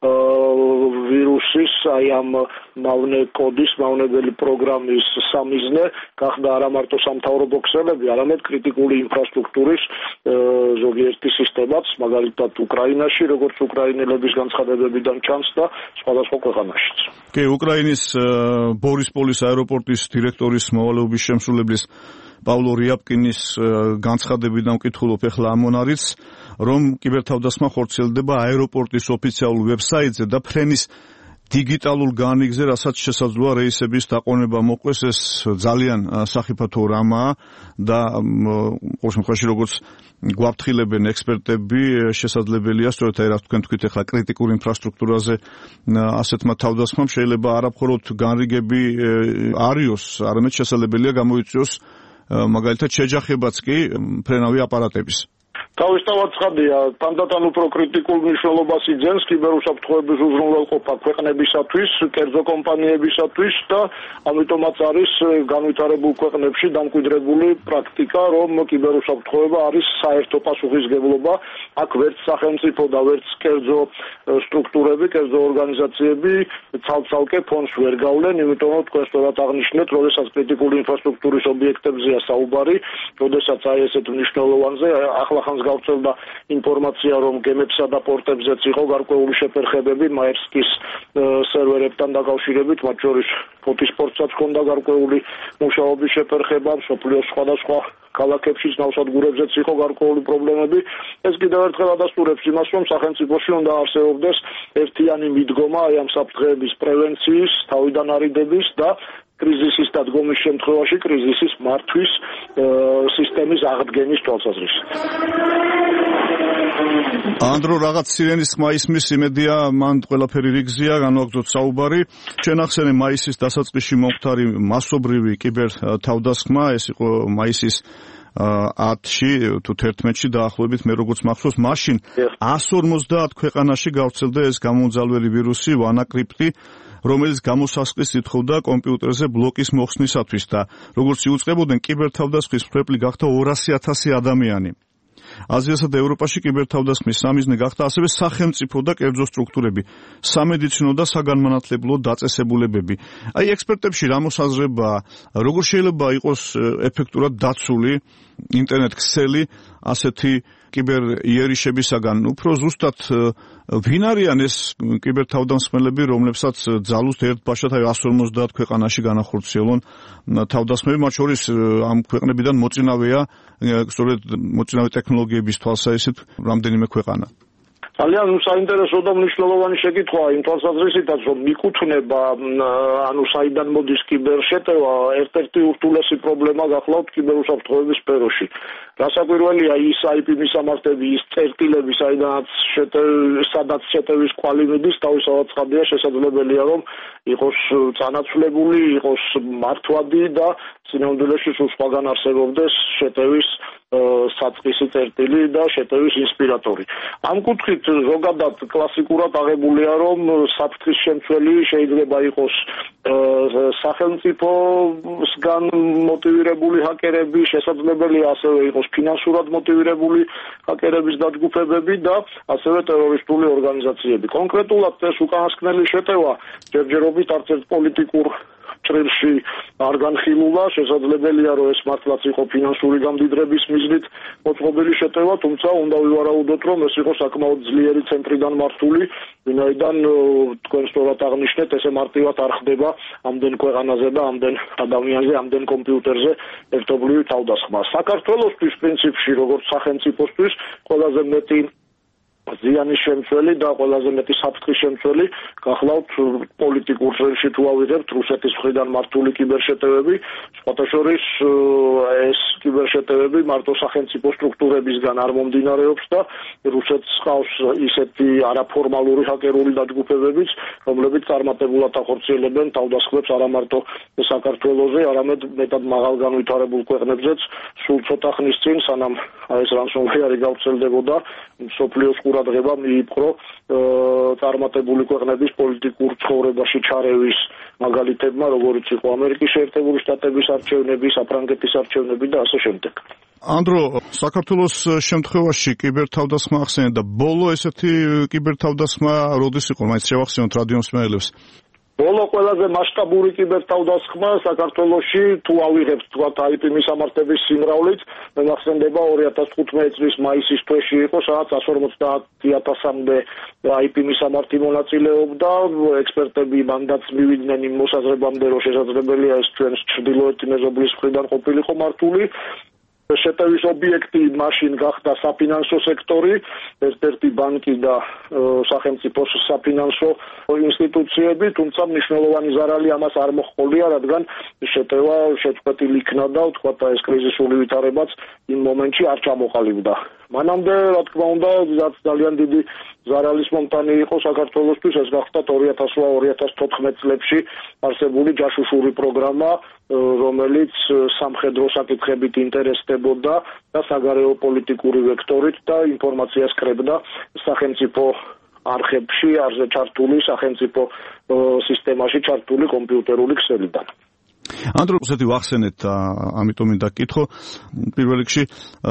Speaker 4: ვირუსის აი ამ კოდის მავნებელი პროგრამის სამიზნე გახდა არა მარტო სამთავრობო ქსელები, არამედ კრიტიკული ინფრასტრუქტურის ზოგიერთი სისტემაც, მაგალითად უკრაინაში, როგორც უკრაინელების განცხადებებიდან ჩანს და სხვადასხვა ქვეყანაშიც.
Speaker 1: კი, უკრაინის ბორისპოლის აეროპორტის დირექტორის მოვალეობის შემსრულებლის პავლო რიაპკინის განცხადებიდან ვკითხულობ ახლა ამონარიც, რომ კიბერთავდასხმა ხორციელდება აეროპორტის ოფიციალურ ვებსაიტზე და ფრენის დიგიტალურ განიგზე, რასაც შესაძლოა რეისების დაყონება მოყვეს, ეს ძალიან სახიფათო რამაა და ყოველ შემთხვევაში როგორც გვაფრთხილებენ ექსპერტები, შესაძლებელია სწორედ აი რაც თქვით ახლა კრიტიკულ ინფრასტრუქტურაზე ასეთმა თავდასხმამ შეიძლება არა მხოლოდ განრიგები არიოს, არამედ შესაძლებელია გამოიწვიოს მაგალითად შეჯახებაც კი ფრენავი აპარატების.
Speaker 4: თავისთავად ცხადია, თანდათან უფრო კრიტიკულ მნიშვნელობას იძენს კიბერუსაფრთხოების უზრუნველყოფა ქვეყნებისათვის, კერძო კომპანიებისათვის და ამიტომაც არის განვითარებულ ქვეყნებში დამკვიდრებული პრაქტიკა, რომ კიბერუსაფრთხოება არის საერთო პასუხისგებლობა, აქ ვერც სახელმწიფო და ვერც კერძო სტრუქტურები, კერძო ორგანიზაციები ცალ-ცალკე ფონს ვერ გავლენ, იმიტომ რომ თქვენ სწორად აღნიშნეთ, როდესაც კრიტიკული ინფრასტრუქტურის ობიექტებზეა საუბარი, როდესაც აი ესეთ მნიშვნელოვანზე ახლახანს გავრცელდა ინფორმაცია, რომ გემებსა და პორტებზეც იყო გარკვეული შეფერხებები მაერსკის სერვერებთან დაკავშირებით, მათ შორის ფოტოსპორტსაც ჰქონდა გარკვეული მუშაობის შეფერხება, მსოფლიოს სხვადასხვა ქალაქებში, ნავსადგურებზეც იყო გარკვეული პრობლემები. ეს კიდევ ერთხელ ადასტურებს იმას, რომ სახელმწიფოში უნდა არსებობდეს ერთიანი მიდგომა აი ამ საფრთხეების პრევენციის, თავიდან არიდების და კრიზისის დადგომის შემთხვევაში კრიზისის მართვის სისტემის აღდგენის თვალსაზრისით.
Speaker 1: ანდრო რაღაც სირენის ხმა ისმის, იმედია მან ყველაფერი რიგზია, განვაგრძოთ საუბარი. ჩვენ ახსენე მაისის დასაწყისში მომხდარი მასობრივი კიბერ თავდასხმა, ეს იყო მაისის 10-ში თუ 11-ში დაახლოებით, მე როგორც მახსოვს, მაშინ 150 ქვეყანაში გავრცელდა ეს გამომძალველი ვირუსი WannaCrypt, რომელიც გამოსასყიდს ითხოვდა კომპიუტერზე ბლოკის მოხსნისათვის და როგორც იუწყებოდნენ, კიბერთავდასხმის მსხვერპლი გახდა 200,000 ადამიანი. აზიასა და ევროპაში კიბერთავდასხმის სამიზნე გახდა ასევე სახელმწიფო და კერძო სტრუქტურები, სამედიცინო და საგანმანათლებლო დაწესებულებები. აი ექსპერტებში რა მოსაზრებაა, როგორ შეიძლება იყოს ეფექტურად დაცული ინტერნეტ ქსელი ასეთი კიბერ იერიშებისაგან? უფრო ზუსტად ვინ არიან ეს კიბერთავდასხმელები, რომლებსაც ძალუს ერთ ბაშად 150 ქვეყანაში განახორციელონ თავდასხმები, მათ შორის ამ ქვეყნებიდან მოწინავეა სწორედ მოწინავე ტექნოლოგიების თვალსაზრისით რამდენიმე ქვეყანა.
Speaker 4: ძალიან საინტერესო და მნიშვნელოვანი შეკითხვაა იმ თვალსაზრისითაც, რომ მიკუთვნება, ანუ საიდან მოდის კიბერშეტევა, ერთ-ერთი ურთულესი პრობლემა გახლავთ კიბერუსაფრთხოების სფეროში. გასაკვირველია ის IP მისამართები, ის წერტილები, სადაც შეტევის კვალი მიდის, თავისთავად ცხადია, შესაძლებელია, რომ იყოს წანაცვლებული, იყოს მართვადი და სინამდვილეში სულ სხვაგან არსებობდეს შეტევის საწყისი წერტილი და შეტევის ინსპირატორი. ამ კუთხით ზოგადად კლასიკურად აღებულია, რომ საფრთხის შემცველი შეიძლება იყოს სახელმწიფოსგან მოტივირებული ჰაკერები, შესაძლებელია ასევე იყოს ფინანსურად მოტივირებული ჰაკერების დაჯგუფებები და ასევე ტერორისტული ორგანიზაციები. კონკრეტულად ეს უკანასკნელი შეტევა ჯერჯერობით არც ერთ პოლიტიკურ ჭრილში არ განხილულა, შესაძლებელია, რომ ეს მართლაც იყო ფინანსური გამდიდრების მიზნით მოწყობილი შეტევა, თუმცა უნდა ვივარაუდოთ, რომ ეს იყო საკმაოდ ძლიერი ცენტრიდან მართული, ვინაიდან თქვენ სწორად აღნიშნეთ, ესე მარტივად არ ხდება ამდენ ქვეყანაზე და ამდენ ადამიანზე, ამდენ კომპიუტერზე ერთობლივი თავდასხმა. საქართველოსთვის პრინციპში, როგორც სახელმწიფოსთვის, ყველაზე მეტი ზიანის შემცველი და ყველაზე მეტი საფრთხის შემცველი გახლავთ პოლიტიკურ სფეროში თუ ავიღებთ რუსეთის მხრიდან მართული კიბერშეტევები, სხვათა შორის ეს კიბერშეტევები მარტო სახელმწიფო სტრუქტურებისგან არ მომდინარეობს და რუსეთს ყავს ისეთი არაფორმალური ჰაკერული დაჯგუფებებიც, რომლებიც წარმატებულად ახორციელებენ თავდასხმებს არა მარტო საქართველოზე, არამედ მეტად მაღალ განვითარებულ ქვეყნებზეც სულ ცოტა ხნის წინ, სანამ ეს ransomware გავრცელდებოდა, მსოფლიოს ყურადღება მიიპყრო წარმატებული ქვეყნების პოლიტიკურ ცხოვრებაში ჩარევის მაგალითებმა, როგორიც იყო ამერიკის შეერთებული შტატების არჩევნები, საფრანგეთის არჩევნები და ასე შემდეგ.
Speaker 1: ანდრო, საქართველოს შემთხვევაში კიბერთავდასხმა ახსენეთ და ბოლო ესეთი კიბერთავდასხმა როდის იყო? მაინც შევახსენოთ რადიო მსმენელებს.
Speaker 4: ბოლო ყველაზე მასშტაბური კიბერთავდასხმა საქართველოში თუ ავიღებთ თქვათ IP მისამართების სიმრავლით, მე მახსენდება 2015 წლის მაისის თვეში იყო, სადაც 150,000-მდე IP მისამართი მონაწილეობდა, ექსპერტები მანდატს მივიდნენ იმ მოსაზრებამდე, რომ შესაძლებელია ეს ჩვენს ჩრდილოეთი მეზობლის მხრიდან ყოფილიყო მართული. შეტევის ობიექტი მაშინ გახდა საფინანსო სექტორი, ერთ-ერთი ბანკი და სახელმწიფოს საფინანსო ინსტიტუციები, თუმცა მნიშვნელოვანი ზარალი ამას არ მოჰყოლია, რადგან შეტევა შეწყვეტილი იქნა და თქვა ეს კრიზისული ვითარებაც იმ მომენტში არ ჩამოყალიბდა. მანამდე, რა თქმა უნდა, ძალიან დიდი ზარალის მომტანი იყო საქართველოსთვის, ეს გახდა 2008-2014 წლებში არსებული ჯაშუშური პროგრამა, რომელიც სამხედრო საკითხებით ინტერესდებოდა და საგარეო პოლიტიკური ვექტორით და ინფორმაციას კრებდა სახელმწიფო არხებში, არზე ჩართული სახელმწიფო სისტემაში ჩართული კომპიუტერული ქსელიდან.
Speaker 1: ანდრო, ესეთი ვახსენეთ, ამიტომ მინდა გკითხო, პირველ რიგში,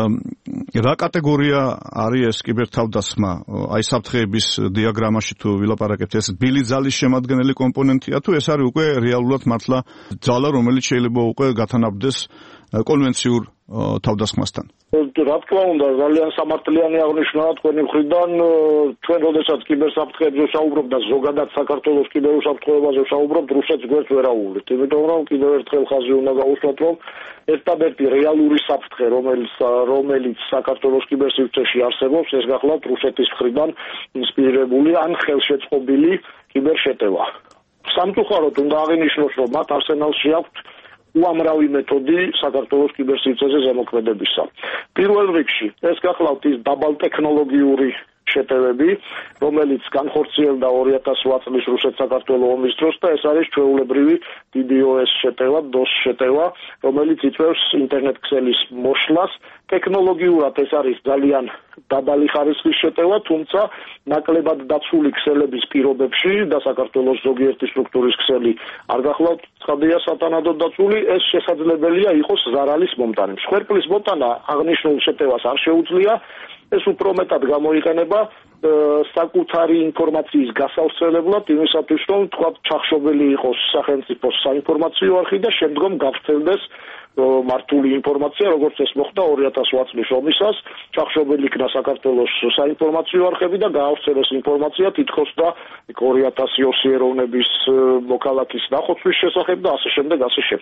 Speaker 1: რა კატეგორია არის ეს კიბერთავდასხმა? აი საფრთხეების დიაგრამაში თუ ვილაპარაკებთ, ეს ბილი ძალის შემადგენელი კომპონენტია თუ ეს არის უკვე რეალურად მართლა ძალა, რომელიც შეიძლება უკვე გათანაბდეს კონვენციურ თავდასხმასთან?
Speaker 4: რა თქმა უნდა, ძალიან სამართლიანი აღნიშვნაა თქვენი მხრიდან. ჩვენ როდესაც კიბერსაფრთხეებზე ვსაუბრობთ და ზოგადად საქართველოს კიბერუსაფრთხოებაზე ვსაუბრობთ, რუსეთს გვერდს ვერ აუვლით, იმიტომ რომ კიდევ ერთხელ ხაზი უნდა გავუსვათ, რომ ერთადერთი რეალური საფრთხე, რომელიც საქართველოს კიბერსივრცეში არსებობს, ეს გახლავთ რუსეთის მხრიდან ინსპირირებული ან ხელშეწყობილი კიბერშეტევა. სამწუხაროდ უნდა აღინიშნოს, რომ მათ არსენალში აქვთ უამრავი მეთოდი საქართველოს კიბერსივრცეზე ზემოქმედებისა. პირველ რიგში ეს გახლავთ ის დაბალტექნოლოგიური შეტევები, რომელიც განხორციელდა 2008 წლის რუსეთ-საქართველოს ომის დროს და ეს არის ჩვეულებრივი DDoS შეტევა, DOS შეტევა, რომელიც იწვევს ინტერნეტ ქსელის მოშლას. ტექნოლოგიურად ეს არის ძალიან დაბალი ხარისხის შეტევა, თუმცა ნაკლებად დაცული ქსელების პირობებში და საქართველოს ზოგიერთი სტრუქტურის ქსელი არ გახლავთ ცხადია სათანადოდ დაცული, ეს შესაძლებელია იყოს ზარალის მომტანი. მსხვერპლის მოტანა აღნიშნულ შეტევას არ შეუძლია, ეს უფრო მეტად გამოიყენება საკუთარი ინფორმაციის გასავრცელებლად იმისათვის, რომ თქვათ ჩახშობილი იყოს სახელმწიფოს საინფორმაციო არხი და შემდგომ გავრცელდეს მართული ინფორმაცია, როგორც ეს მოხდა 2008 წლის ომისას, ჩახშობილი იქნა საქართველოს საინფორმაციო არხები და გაავრცელეს ინფორმაცია თითქოს და 2000 ეროვნების მოქალაქის ნახოცვის შესახებ და ასე შემდეგ.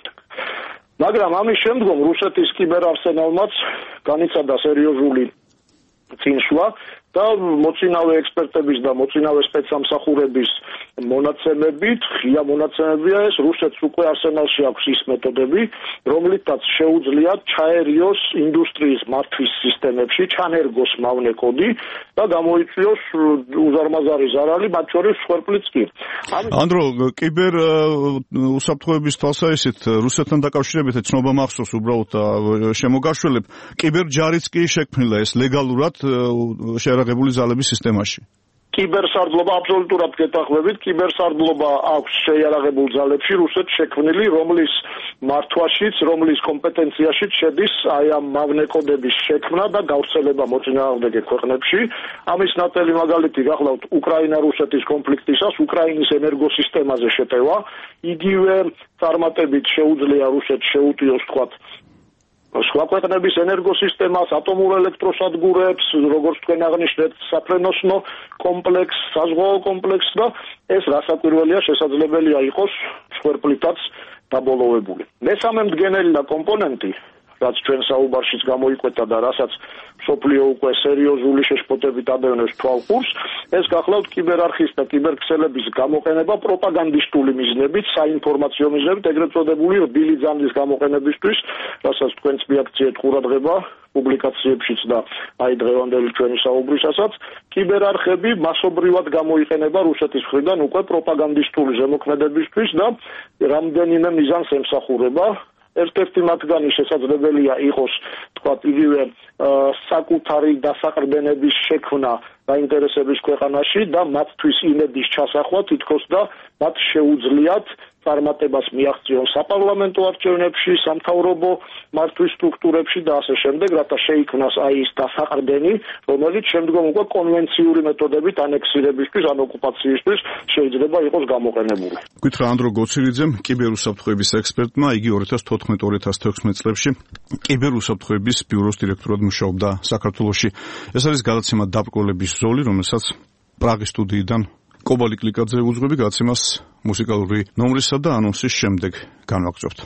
Speaker 4: მაგრამ ამის შემდგომ რუსეთის კიბერარსენალმაც განიცადა სერიოზული წინსვლა და მოცინავე ექსპერტების და მოცინავე სპეცსამსახურების მონაცემებით, ღია მონაცემებია ეს, რუსეთს უკვე არსენალში აქვს ის მეთოდები, რომლითაც შეუძლია ჩაერიოს ინდუსტრიის მართვის სისტემებში, ჩანერგოს მავნე კოდი და გამოიწვიოს უზარმაზარი ზარალი, მათ შორის მსხვერპლიც კი.
Speaker 1: ანდრო, კიბერ უსაფრთხოების თვალსაზრისით რუსეთთან დაკავშირებით ცნობა მახსოვს უბრალოდ შემოგაშველებ, კიბერჯარიც კი შექმნილა ეს ლეგალურად შეერაღებული ძალების სისტემაში.
Speaker 4: კიბერსარდლობა აბსოლუტურად გეთანხმებით, კიბერსარდლობა აქვს შეიარაღებულ ძალებში რუსეთს შექმნილი, რომლის მართვაშიც, რომლის კომპეტენციაშიც შედის აი ამ მავნე კოდების შექმნა და გავრცელება მოწინააღმდეგე ქვეყნებში. ამის ნათელი მაგალითი გახლავთ უკრაინა-რუსეთის კონფლიქტისას უკრაინის ენერგოსისტემაზე შეტევა, იგივე წარმატებით შეუძლია რუსეთს შეუტიოს თქვათ სხვა ქვეყნების ენერგოსისტემას, ატომურ ელექტროსადგურებს, როგორც თქვენ აღნიშნეთ, საფრენოსნო კომპლექსს, საზღვაო კომპლექსს და ეს რასაკვირველია შესაძლებელია იყოს მსხვერპლითაც დაბოლოვებული. მესამე მდგენელი და კომპონენტი, რაც ჩვენ საუბარშიც გამოიკვეთა და რასაც სოფლიო უკვე სერიოზული შეშფოთებით ადევნებს თვალყურს, ეს გახლავთ კიბერარხის და კიბერქსელების გამოყენება პროპაგანდისტული მიზნებით, საინფორმაციო მიზნებით, ეგრეთ წოდებული რბილი ძალის გამოყენებისთვის, რასაც თქვენც მიაქციეთ ყურადღება პუბლიკაციებშიც და აი დღევანდელი ჩვენი საუბრისასაც, კიბერარხები მასობრივად გამოიყენება რუსეთის მხრიდან უკვე პროპაგანდისტული ზემოქმედებისთვის და რამდენიმე მიზანს ემსახურება. ერთ-ერთი მათგანი შესაძლებელია იყოს, თქვათ, იგივე საკუთარი დასაყრდენების შექმნა დაინტერესების ქვეყანაში და მათთვის იმედის ჩასახვა თითქოს და მათ შეუძლიათ წარმატებას მიაღწიონ საპარლამენტო არჩევნებში, სამთავრობო მართვის სტრუქტურებში და ასე შემდეგ, რათა შეიქმნას აი ის დასაყრდენი, რომელიც შემდგომ უკვე კონვენციური მეთოდებით ანექსირებისთვის, ან ოკუპაციისთვის შეიძლება იყოს გამოყენებული.
Speaker 1: გითხრა ანდრო გოცირიძემ, კიბერუსაფრთხოების ექსპერტმა, იგი 2014-2016 წლებში კიბერუსაფრთხოების ბიუროს დირექტორად მუშაობდა საქართველოში. ეს არის გადაცემა დაბრკოლების ზოლი, რომელსაც პრაღის სტუდიიდან კობალი კლიკაძე უძღვები გადაცემას მუსიკალური ნომრისა და ანონსის შემდეგ განვაგრძობთ.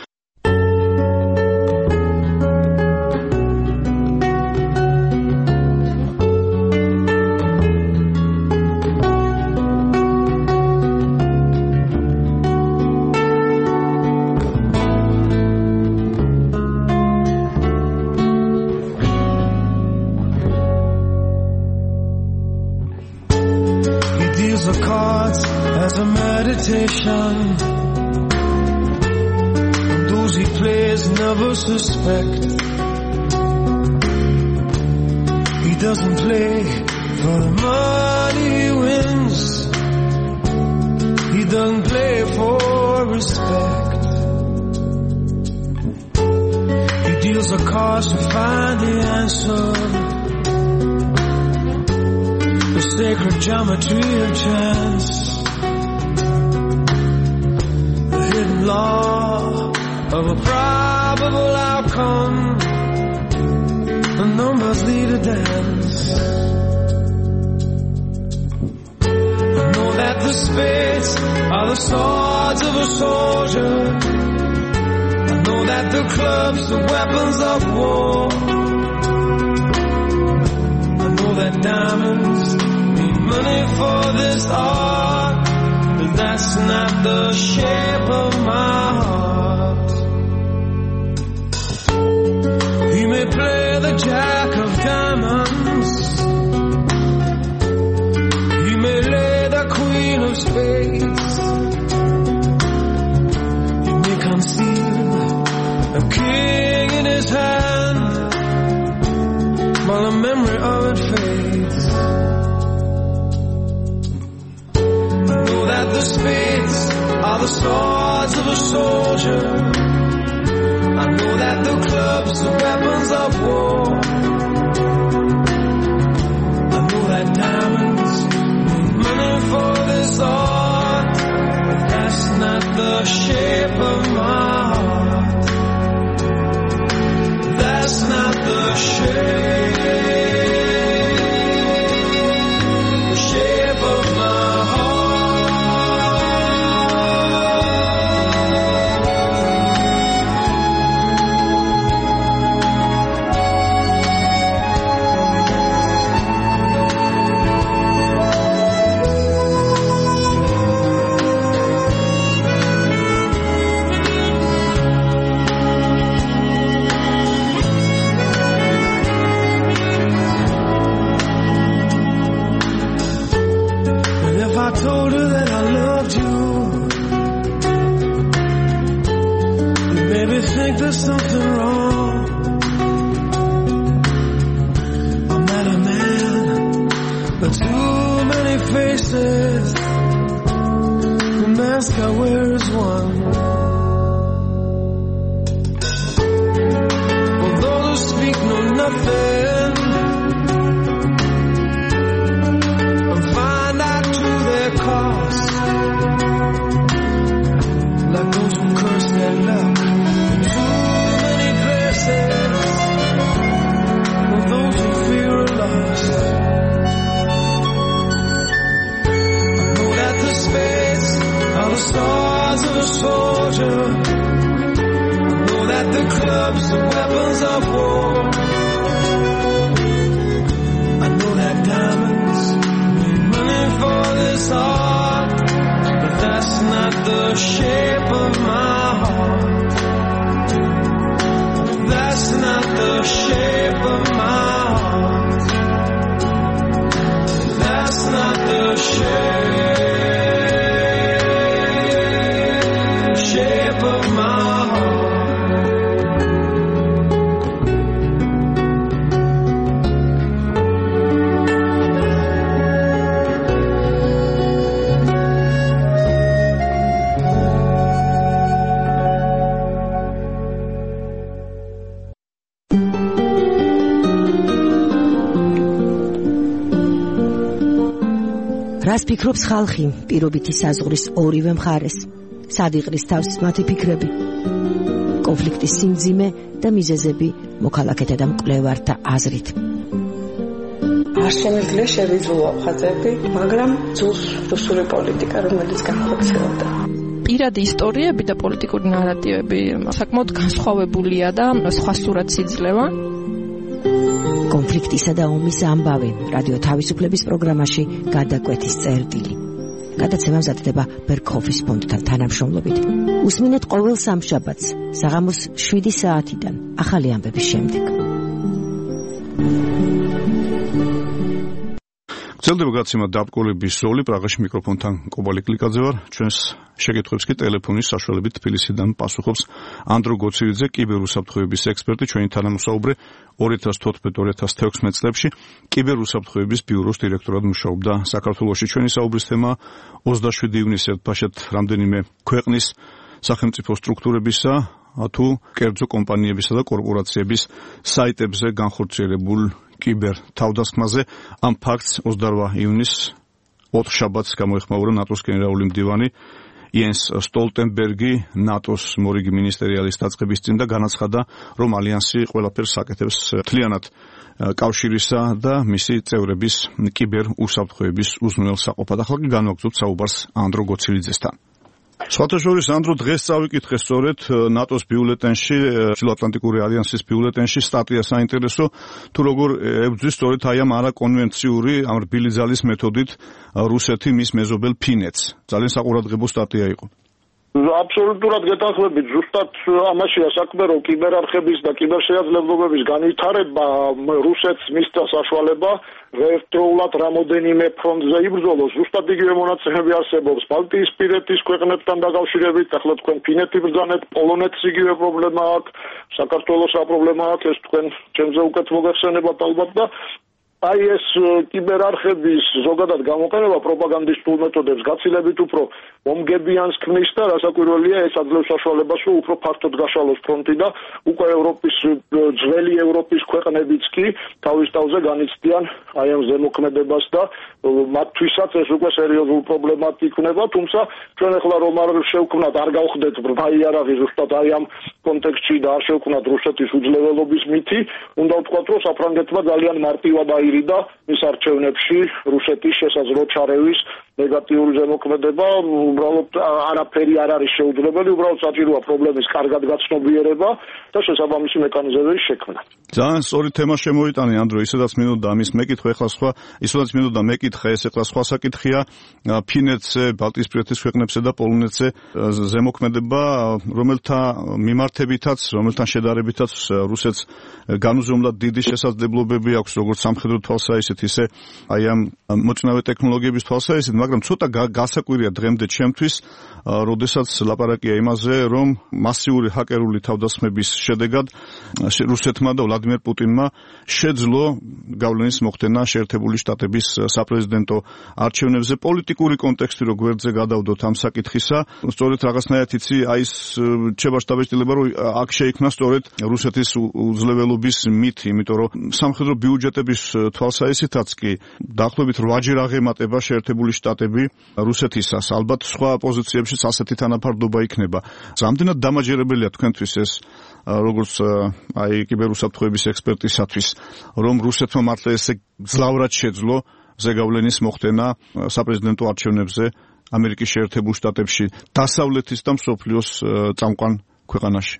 Speaker 5: And those he plays never suspect. He doesn't play for the money he wins. He doesn't play for respect. He deals the cards to find the answer. The sacred geometry of chance. Law of a probable outcome. The numbers lead a dance. I know that the spades are the swords of a soldier. I know that the clubs are weapons of war. I know that diamonds need money for this art. But that's not the shape of my heart. He may play the jack of diamonds. He may lay the queen of spades. He may conceal a king in his hand while the memory of it fades. The spades are the swords of a soldier. I know that the clubs are weapons of war. I know that diamonds need money for this art. But that's not the shape of my heart. That's not the shape of my heart. Told her that I loved you. You made me think there's something wrong. I'm not a man, but too many faces. The mask I wear is one. For those who speak know nothing. Like those who curse their luck in too many places, or those who fear a loss. I know that the spades are the stars of a soul. the clubs and weapons of war. I know that diamonds need money for this art, but that's not the shape of my heart. That's not the shape of my heart. That's not the shape of my heart.
Speaker 14: რას ფიქრობს ხალხი პირობითი საზღვრის ორივე მხარეს? სად იყრის თავს მათი ფიქრები? კონფლიქტის სიმძიმე და მიზეზები მოქალაქეთა და მკვლევართა აზრით.
Speaker 12: არ შემიძლია შევიძულო ხაზები, მაგრამ ძულს რუსული პოლიტიკა, რომელიც განხორციელდა.
Speaker 15: პირადი ისტორიები და პოლიტიკური ნარატივები საკმაოდ განსხვავებულია და სხვა სურათს იძლევა.
Speaker 14: კონფლიქტისა და ომის ამბავი რადიო თავისუფლების პროგრამაში გადაკვეთის წერტილი. გადაცემა მზადდება ბერქოფის ფონდთან თანამშრომლობით. უსმინეთ ყოველ სამშაბათს საღამოს 7 საათიდან ახალი ამბების შემდეგ.
Speaker 1: გრძელდება გადაცემა დაბრკოლების ზოლი. პრაღაში მიკროფონთან კობალი კლიკაძე ვარ. ჩვენს შეკითხვებს კი ტელეფონის საშუალებით თბილისიდან პასუხობს ანდრო გოცირიძე, კიბერუსაფრთხოების ექსპერტი, ჩვენი თანამოსაუბრე 2014-2016 წლებში კიბერუსაფრთხოების ბიუროს დირექტორად მუშაობდა საქართველოში. ჩვენი საუბრის თემა 27 ივნისს ერთბაშად რამდენიმე ქვეყნის სახელმწიფო სტრუქტურებისა თუ კერძო კომპანიებისა და კორპორაციების საიტებზე განხორციელებულ კიბერ თავდასხმაზე. ამ ფაქტს 28 ივნისს 4 შაბათს გამოეხმაურა ნატოს გენერალური მდივანი იენს სტოლტენბერგი ნატოს მორიგი მინისტერიალის დაწყების წინ და განაცხადა, რომ ალიანსი ყველაფერს აკეთებს მთლიანად კავშირისა და მისი წევრების კიბერ უსაფრთხოების უზრუნველსაყოფად. ახლა კი განვაგრძობთ საუბარს ანდრო გოცირიძესთან. სხვათა შორის ანდრო დღეს წავიკითხე სწორედ ნატოს ბიულეტენში, ჩრდილოატლანტიკური ალიანსის ბიულეტენში სტატია საინტერესო, თუ როგორ ებრძვის სწორედ აი ამ არაკონვენციური, ამ რბილი ძალის მეთოდით რუსეთი მის მეზობელ ფინეთს. ძალიან საყურადღებო სტატია იყო.
Speaker 4: აბსოლუტურად გეთანხმებით, ზუსტად ამაშია საქმე, რომ კიბერარხების და კიბერსეაძლებლობების განვითარება რუსეთს მისცა საშუალება ერთდროულად რამოდენიმე ფრონტზე იბრძოლოს. ზუსტად იგივე მონაცემები არსებობს ბალტიისპირეთის ქვეყნებთან დაკავშირებით, ახლა თქვენ ფინეთი ბრძანეთ, პოლონეთს იგივე პრობლემა აქვს, საქართველოს რა პრობლემა აქვს, ეს თქვენ ჩემზე უკეთ მოგეხსენებათ ალბათ და აი ეს კიბერარხების ზოგადად გამოყენება პროპაგანდისტულ მეთოდებს გაცილებით უფრო მომგებიანს ქმნის და რასაკვირველია ეს აძლევს საშუალებას რომ უფრო ფართოდ გაშალოს ფრონტი და უკვე ევროპის ძველი ევროპის ქვეყნებიც კი თავის თავზე განიცდიან აი ამ ზემოქმედებას და მათთვისაც ეს უკვე სერიოზულ პრობლემად იქნება, თუმცა ჩვენ ახლა რომ არ შევქმნათ, არ გავხდეთ ბრბაიარაღი ზუსტად აი ამ კონტექსტში და არ შევქმნათ რუსეთის უძლეველობის მითი, უნდა ვთქვათ რომ საფრანგეთმა ძალიან მარტივად აირიდა მის არჩევნებში რუსეთის შესაძლო ჩარევის ნეგატიური ზემოქმედება, უბრალოდ არაფერი არ არის შეუძლებელი, უბრალოდ საჭიროა პრობლემის კარგად გაცნობიერება და შესაბამისი მექანიზმების შექმნა.
Speaker 1: ძალიან სწორი თემა შემოიტანე ანდრო, ისედაც მინდოდა ამის მეკითხვა, ეხლა სხვა, ისედაც მინდოდა მეკითხა, ეს ეხლა სხვა საკითხია, ფინეთზე, ბალტიისპირეთის ქვეყნებსა და პოლონეთზე ზემოქმედება, რომელთა მიმართებითაც, რომელთან შედარებითაც რუსეთს განუზომლად დიდი შესაძლებლობები აქვს, როგორც სამხედრო თვალსაჩინო, ისე აი ამ მოწინავე ტექნოლოგიების თვალსაჩინო, მაგრამ ცოტა გასაკვირია დღემდე ჩემთვის, როდესაც ლაპარაკია იმაზე, რომ მასიური ჰაკერული თავდასხმების შედეგად რუსეთმა და ვლადიმერ პუტინმა შეძლო გავლენის მოხდენა შეერთებული შტატების საპრეზიდენტო არჩევნებზე. პოლიტიკური კონტექსტი რო გვერდზე გადავდოთ ამ საკითხისა, სწორედ რაღაცნაირად იცი, აი ეს რჩება შტაბ-ბიჭდილება, რომ აქ შეიქმნა სწორედ რუსეთის უძლეველობის მითი, იმიტომ რომ სამხედრო ბიუჯეტების თვალსაჩინოთაც კი დაახლოებით 8-ჯერ აღემატება შეერთებული შტატები რუსეთისას. ალბათ სხვა პოზიციებშიც ასეთი თანაფარდობა იქნება. რამდენად დამაჯერებელია თქვენთვის ეს, როგორც აი კიბერუსაფრთხოების ექსპერტისათვის, რომ რუსეთმა მართლა ესე ძლავრად შეძლო ზეგავლენის მოხდენა საპრეზიდენტო არჩევნებზე ამერიკის შეერთებულ შტატებში, დასავლეთის და მსოფლიოს წამყვან ქვეყანაში.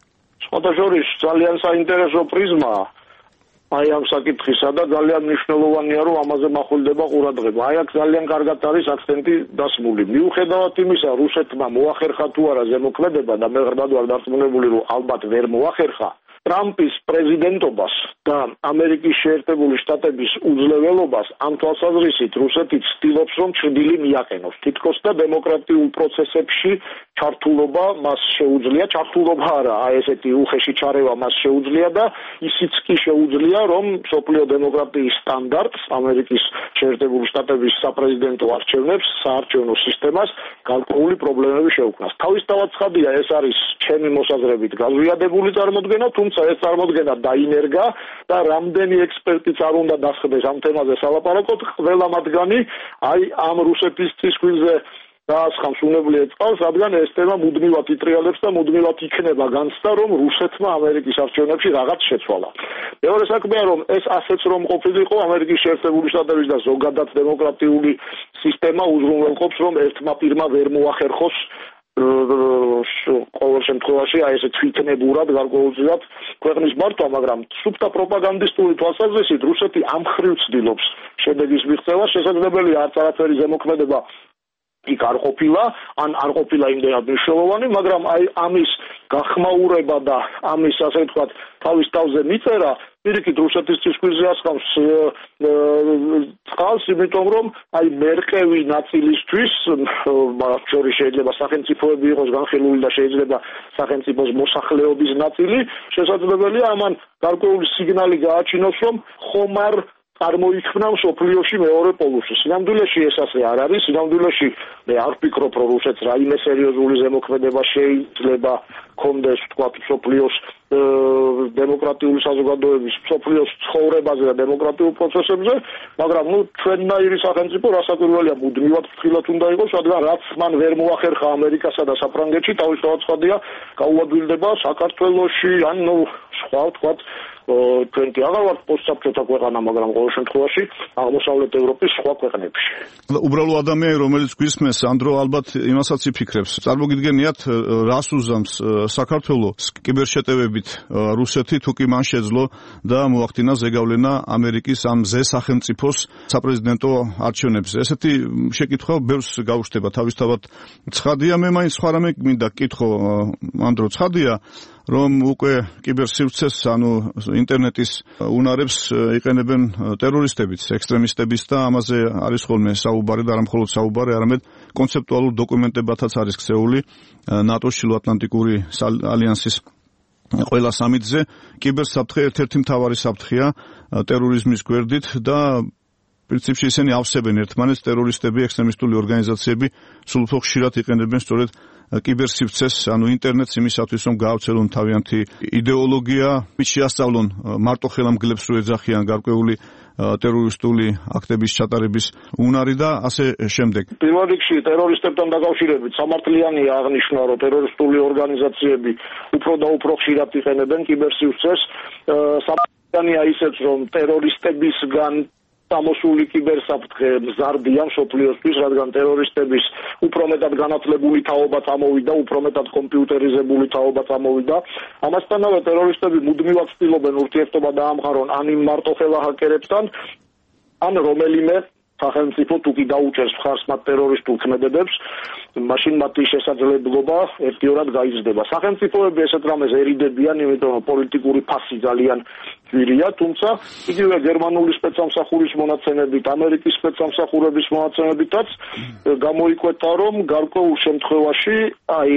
Speaker 4: სხვადასხვა ძალიან საინტერესო პრიზმაა აი ამ საკითხისა და ძალიან მნიშვნელოვანია რომ ამაზე მახვილდება ყურადღება. აი აქ ძალიან კარგად არის აქცენტი დასმული. მიუხედავად იმისა, რუსეთმა მოახერხა თუ არა ზემოქმედება და მე ღრმად ვარ დარწმუნებული რომ ალბათ ვერ მოახერხა ტრამპის პრეზიდენტობას და ამერიკის შეერთებული შტატების უძლეველობას ამ თვალსაზრისით რუსეთი ცდილობს რომ ჩრდილი მიაყენოს. თითქოს და დემოკრატიულ პროცესებში ჩართულობა მას შეუძლია, ჩართულობა არა, აი ესეთი უხეში ჩარევა მას შეუძლია და ისიც კი შეუძლია რომ სოფლიო დემოკრატიის სტანდარტს ამერიკის შეერთებული შტატების საპრეზიდენტო არჩევნებს, საარჩევნო სისტემას გარკვეული პრობლემები შეუქმნას. თავისთავად ცხადია, ეს არის ჩემი მოსაზრებით გაზვიადებული წარმოდგენა, თუმცა ეს წარმოდგენა დაინერგა და რამდენი ექსპერტიც არ უნდა დასხდეს ამ თემაზე სალაპარაკოდ, ყველა მათგანი აი ამ რუსეთის წისქვილზე დაასხამს უნებლიე წყალს, რადგან ეს თემა მუდმივად იტრიალებს და მუდმივად იქნება განცდა, რომ რუსეთმა ამერიკის არჩევნებში რაღაც შეცვალა. მეორე საქმეა, რომ ეს ასეც რომ ყოფილიყო ამერიკის შეერთებული შტატების და ზოგადად დემოკრატიული სისტემა უზრუნველყოფს, რომ ერთმა პირმა ვერ მოახერხოს ყოველ შემთხვევაში აი ესე თვითნებურად გარკვეულწილად ქვეყნის მართვა, მაგრამ სუფთა პროპაგანდისტული თვალსაზრისით რუსეთი ამ მხრივ ცდილობს შედეგის მიღწევა, შესაძლებელია არც არაფერი ზემოქმედება იქ არ ყოფილა, ან არ ყოფილა იმდენად მნიშვნელოვანი, მაგრამ აი ამის გახმაურება და ამის ასე ვთქვათ თავის თავზე მიწერა პირიქით რუსეთის წისქვილზე ასხამს წყალს, იმიტომ რომ აი მერყევი ნაწილისთვის მათ შორის შეიძლება სახელმწიფოები იყოს განხილული და შეიძლება სახელმწიფოს მოსახლეობის ნაწილი, შესაძლებელია ამან გარკვეული სიგნალი გააჩინოს, რომ ხომ არ წარმოიქმნა მსოფლიოში მეორე პოლუსი. სინამდვილეში ეს ასე არ არის. სინამდვილეში მე არ ვფიქრობ, რომ რუსეთს რაიმე სერიოზული ზემოქმედება შეიძლება კონდეს, ვთქვათ, მსოფლიოს დემოკრატიული საზოგადოების, მსოფლიოს ცხოვრებაზე და დემოკრატიულ პროცესებზე, მაგრამ ჩვენნაირი სახელმწიფო რასაკვირველია მუდმივად ფრთხილად უნდა იყოს, რადგან რაც მან ვერ მოახერხა ამერიკასა და საფრანგეთში, თავისთავად ცხადია, გაუადვილდება საქართველოში, ან სხვა ვთქვათ ჩვენ კი აღარ ვართ პოსტსაბჭოთა ქვეყანა, მაგრამ ყოველ შემთხვევაში აღმოსავლეთ ევროპის სხვა ქვეყნებში.
Speaker 1: უბრალო ადამიანი, რომელიც გვისმენს, ანდრო ალბათ იმასაც იფიქრებს. წარმოგიდგენიათ, რას უზამს საქართველოს კიბერშეტევებით რუსეთი, თუ კი მან შეძლო და მოახდინა ზეგავლენა ამერიკის ამ ზე სახელმწიფოს საპრეზიდენტო არჩევნებზე. ესეთი შეკითხვა ბევრს გაუჩნდება თავისთავად. ცხადია, მე მაინც სხვა რამე მინდა გკითხო, ანდრო, ცხადია რომ უკვე კიბერსივრცეს, ანუ ინტერნეტის უნარებს იყენებენ ტერორისტებიც, ექსტრემისტებიც და ამაზე არის ხოლმე საუბარი და არა მხოლოდ საუბარი, არამედ კონცეპტუალურ დოკუმენტებათაც არის ქცეული ნატოს ჩრდილოატლანტიკური ალიანსის ყველა სამიტზე. კიბერსაფრთხე ერთ-ერთი მთავარი საფრთხეა ტერორიზმის გვერდით და პრინციპში ისინი ავსებენ ერთმანეთს, ტერორისტები, ექსტრემისტული ორგანიზაციები სულ უფრო ხშირად იყენებენ სწორედ კიბერსივრცეს, ანუ ინტერნეტს იმისათვის, რომ გაავრცელონ თავიანთი იდეოლოგია, მით შეასწავლონ მარტოხელამგლებს, რომ ეძახიან გარკვეული ტერორისტული აქტების ჩატარების უნარი და ასე შემდეგ.
Speaker 4: პირველ რიგში ტერორისტებთან დაკავშირებით სამართლიანია აღნიშნა, რომ ტერორისტული ორგანიზაციები უფრო და უფრო ხშირად იყენებენ კიბერსივრცეს. სამართლიანია ისეც, რომ ტერორისტებისგან სამოსული კიბერსაფრთხე მზარდია მსოფლიოსთვის, რადგან ტერორისტების უფრო მეტად განათლებული თაობა წამოვიდა, უფრო მეტად კომპიუტერიზებული თაობა წამოვიდა. ამასთანავე ტერორისტები მუდმივად ცდილობენ ურთიერთობა დაამყარონ ან იმ მარტოხელა ჰაკერებთან, ან რომელიმე სახელმწიფო თუ კი დაუჭერს მხარს მათ ტერორისტულ ქმედებებს, მაშინ მათი შესაძლებლობა ერთიორად გაიზრდება. სახელმწიფოები ესეთ რამეს ერიდებიან, იმიტომ რომ პოლიტიკური ფასი ძალიან ძვირია, თუმცა იგივე გერმანული სპეცსამსახურის მონაცემებით, ამერიკის სპეცსამსახურების მონაცემებითაც გამოიკვეთა, რომ გარკვეულ შემთხვევაში აი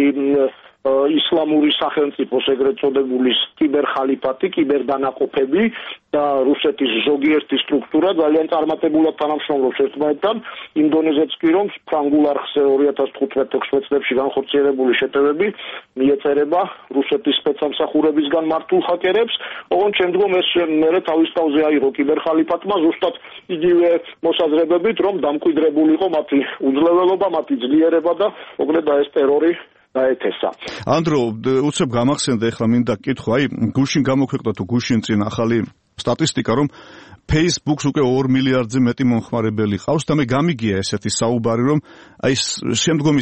Speaker 4: ისლამური სახელმწიფოს ეგრეთ წოდებული კიბერხალიფატი, კიბერდანაყოფები და რუსეთის ზოგიერთი სტრუქტურა ძალიან წარმატებულად თანამშრომლობს ერთმანეთთან. იმ დონეზეც კი რომ ფრანგულ არხზე 2015-16 წლებში განხორციელებული შეტევები მიეწერება რუსეთის სპეცსამსახურებისგან მართულ ჰაკერებს, ოღონდ შემდგომ ეს მერე თავის თავზე აიღო კიბერხალიფატმა ზუსტად იგივე მოსაზრებებით, რომ დამკვიდრებულიყო მათი უძლეველობა, მათი ძლიერება და მოკლედ ეს ტერორი დაეთესა.
Speaker 1: ანდრო, უცებ გამახსენდა, ეხლა მინდა გკითხო, აი გუშინ გამოქვეყნდა თუ გუშინ წინ ახალი სტატისტიკა, რომ Facebook-ს უკვე 2 მილიარდზე მეტი მომხმარებელი ყავს და მე გამიგია ესეთი საუბარი, რომ აი შემდგომი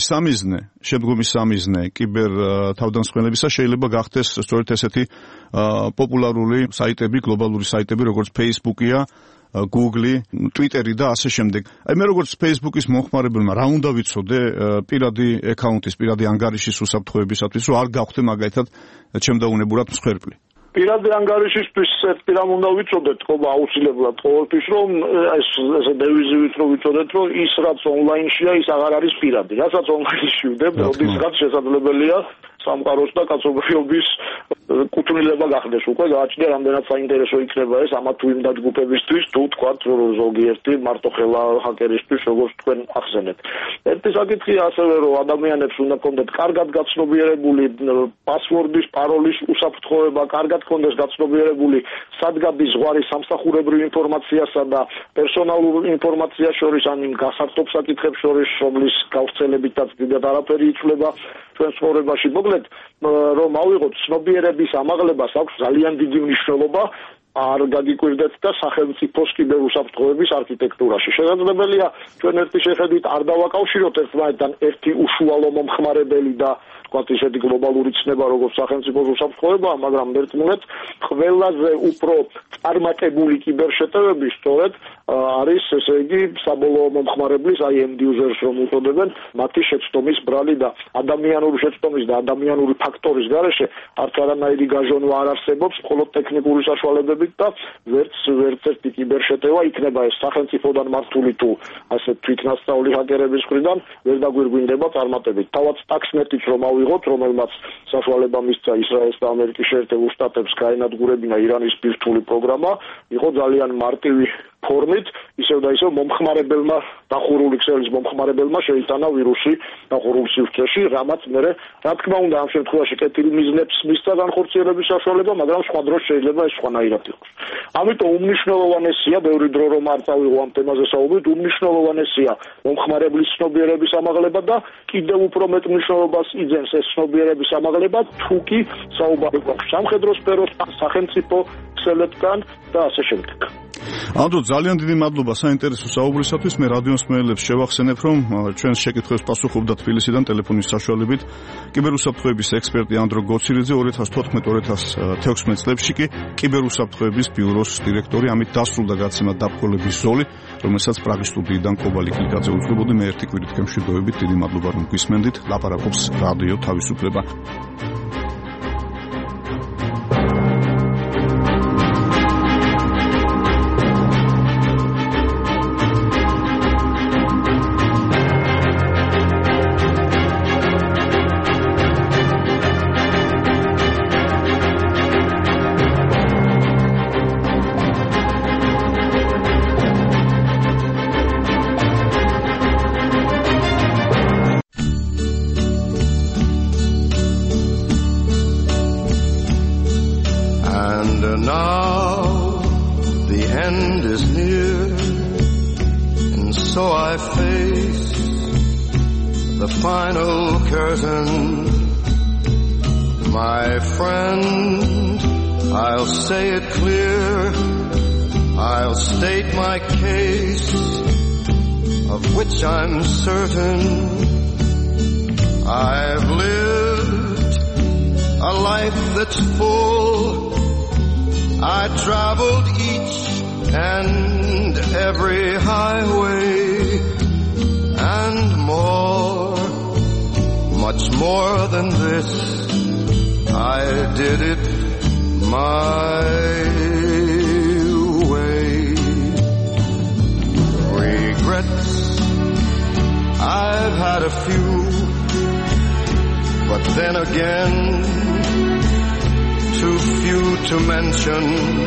Speaker 1: სამიზნე კიბერ თავდამსხმელებისა შეიძლება გახდეს სწორედ ესეთი პოპულარული საიტები, გლობალური საიტები, როგორც Facebook-ია, Google, Twitter და ასე შემდეგ. აი მე როგორც Facebook-ის მომხმარებელმა რა უნდა ვიცოდე პირადი აკაუნტის, პირადი ანგარიშის უსაფრთხოებისათვის, რომ არ გავხდე მაგალითად ჩემდაუნებურად მსხვერპლი.
Speaker 4: პირადი ანგარიშისთვის ერთი რამ უნდა ვიცოდეთ, ხობა აუცილებლად ყოველთვის, რომ ეს დევიზივით რომ ვიცოდეთ, რომ ის რაც ონლაინშია, ის აღარ არის პირადი. რასაც ონლაინში ვდებ, როდესაც შესაძლებელია სამყაროს და კაცობრიობის კუთვნილება გახდეს უკვე გააჩნია რამდენად საინტერესო იქნება ეს ამა თუ იმ დაჯგუფებისთვის თუ თქვათ ზოგიერთი მარტოხელა ჰაკერისთვის როგორც თქვენ ახსენეთ. ერთი საკითხია ასევე რომ ადამიანებს უნდა კონდეთ კარგად გაცნობიერებული პასვორდის, პაროლის უსაფრთხოება, კარგად კონდეს გაცნობიერებული სადგადის ზღვარი სამსახურებრივ ინფორმაციასა და პერსონალურ ინფორმაციას შორის ან იმ გასართობ საკითხებს შორის, რომლის გავრცელებითაც დიდად არაფერი იცვლება ჩვენ ცხოვრებაში. მოკლედ, რომ ავიღოთ ცნობიერების ამაღლებას აქვს ძალიან დიდი მნიშვნელობა არ გაგიკვირდეთ და სახელმწიფოს კიბერ უსაფრთხოების არქიტექტურაში. შესაძლებელია ჩვენ ერთი შეხედვით არ დავაკავშიროთ ერთმანეთთან ერთი უშუალო მომხმარებელი და თქვათ ისეთი გლობალური ცნება როგორც სახელმწიფოს უსაფრთხოება, მაგრამ ერთმანეთ ყველაზე უფრო წარმატებული კიბერშეტევები სწორედ არის ესე იგი საბოლოო მომხმარებლის აი end users რომ უწოდებენ მათი შეცდომის ბრალი და ადამიანური შეცდომის და ადამიანური ფაქტორის გარეშე არც არანაირი გაჟონვა არ არსებობს მხოლოდ ტექნიკური საშუალებებით და ვერც ერთი კიბერშეტევა იქნება ეს სახელმწიფოდან მართული თუ ასე თვითნასწავლი ჰაკერების მხრიდან ვერ დაგვირგვინდება წარმატებით. თავად Stuxnet-იც რომ ავიღოთ, რომელმაც საშუალება მისცა ისრაელს და ამერიკის შეერთებულ შტატებს გაენადგურებინა ირანის ბირთვული პროგრამა, იყო ძალიან მარტივი ფორმით, ისევ და ისევ მომხმარებელმა დახურული ქსელის მომხმარებელმა შეიტანა ვირუსი დახურულ სივრცეში, რამაც მერე რა თქმა უნდა ამ შემთხვევაში კეთილ მიზნებს მისცა განხორციელების საშუალება, მაგრამ სხვა დროს შეიძლება ეს სხვანაირად იყოს. ამიტომ უმნიშვნელოვანესია, ბევრი დრო რომ არ წავიღო ამ თემაზე საუბრით, უმნიშვნელოვანესია მომხმარებლის ცნობიერების ამაღლება და კიდევ უფრო მეტ მნიშვნელობას იძენს ეს ცნობიერების ამაღლება, თუ კი საუბარი გვაქვს სამხედრო სფეროსთან, სახელმწიფო ქსელებთან და ასე შემდეგ.
Speaker 1: ანდრო ძალიან დიდი მადლობა საინტერესო საუბრისათვის. მე რადიო მსმენელებს შევახსენებ, რომ ჩვენს შეკითხვებს პასუხობდა თბილისიდან ტელეფონის საშუალებით კიბერუსაფრთხოების ექსპერტი ანდრო გოცილიძე 2014-2016 წლებში კი კიბერუსაფრთხოების ბიუროს დირექტორი. ამით დასრულდა გაცემა დაბრძოლების ზოლი, რომელსაც პრაღის სტუდიიდან კობალი კილიკაძე უძღვებოდი. მე ერთი კვირით გემშვიდობებით, დიდი მადლობა რომ გვისმენდით. ლაპარაკობს რადიო თავისუფლება.
Speaker 16: I'm certain I've lived a life that's full. I traveled each and every highway and more, much more than this. I did it my way. Regrets I've had a few, but then again, too few to mention.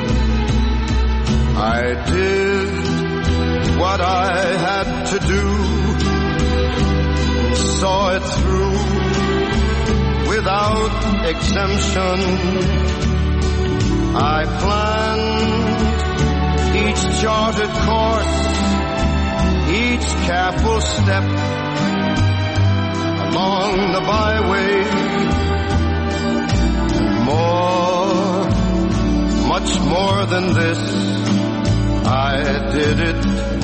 Speaker 16: I did what I had to do, saw it through without exemption. I planned each charted course, each careful step along the byway, and more, much much more than this. I did it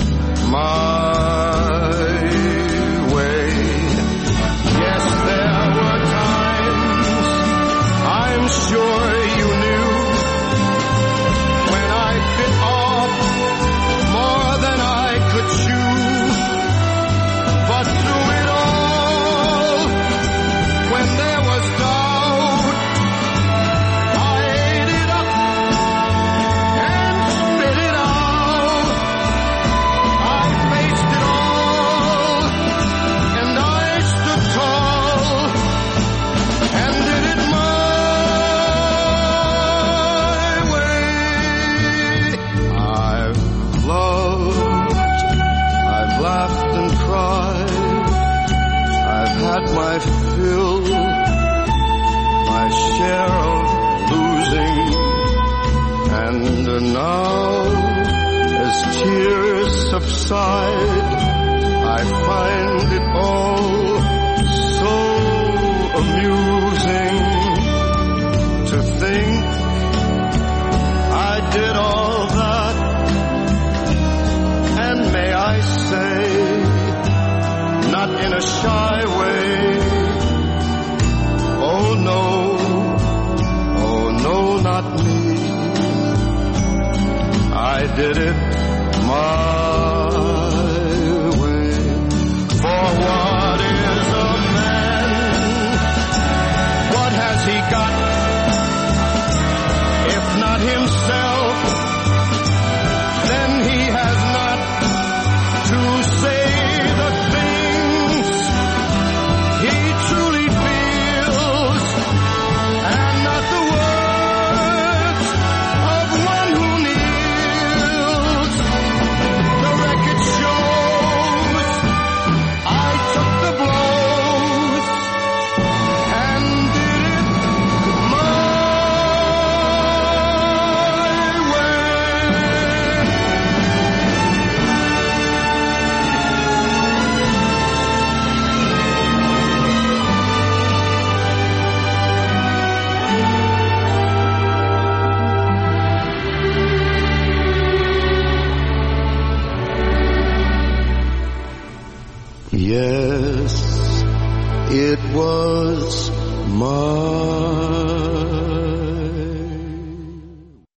Speaker 16: my way. Yes, there were times, I'm sure you knew, when I bit off more than I could chew. But through it all, when there was doubt, I ate it up and spit it out. I faced it all, and I stood tall, and did it my way. I've loved, I've laughed and cried, I've had my fill, my share of losing, and now, as tears subside, I find it all so amusing to think I did all that, and may I say, not in a shy way, oh no, not me. I did it my way. For what is a man? What has he got? If not himself, then he has not to say the things he truly feels, and not the words of one who kneels. The record shows I took the blows and did it my way. Yes, it was my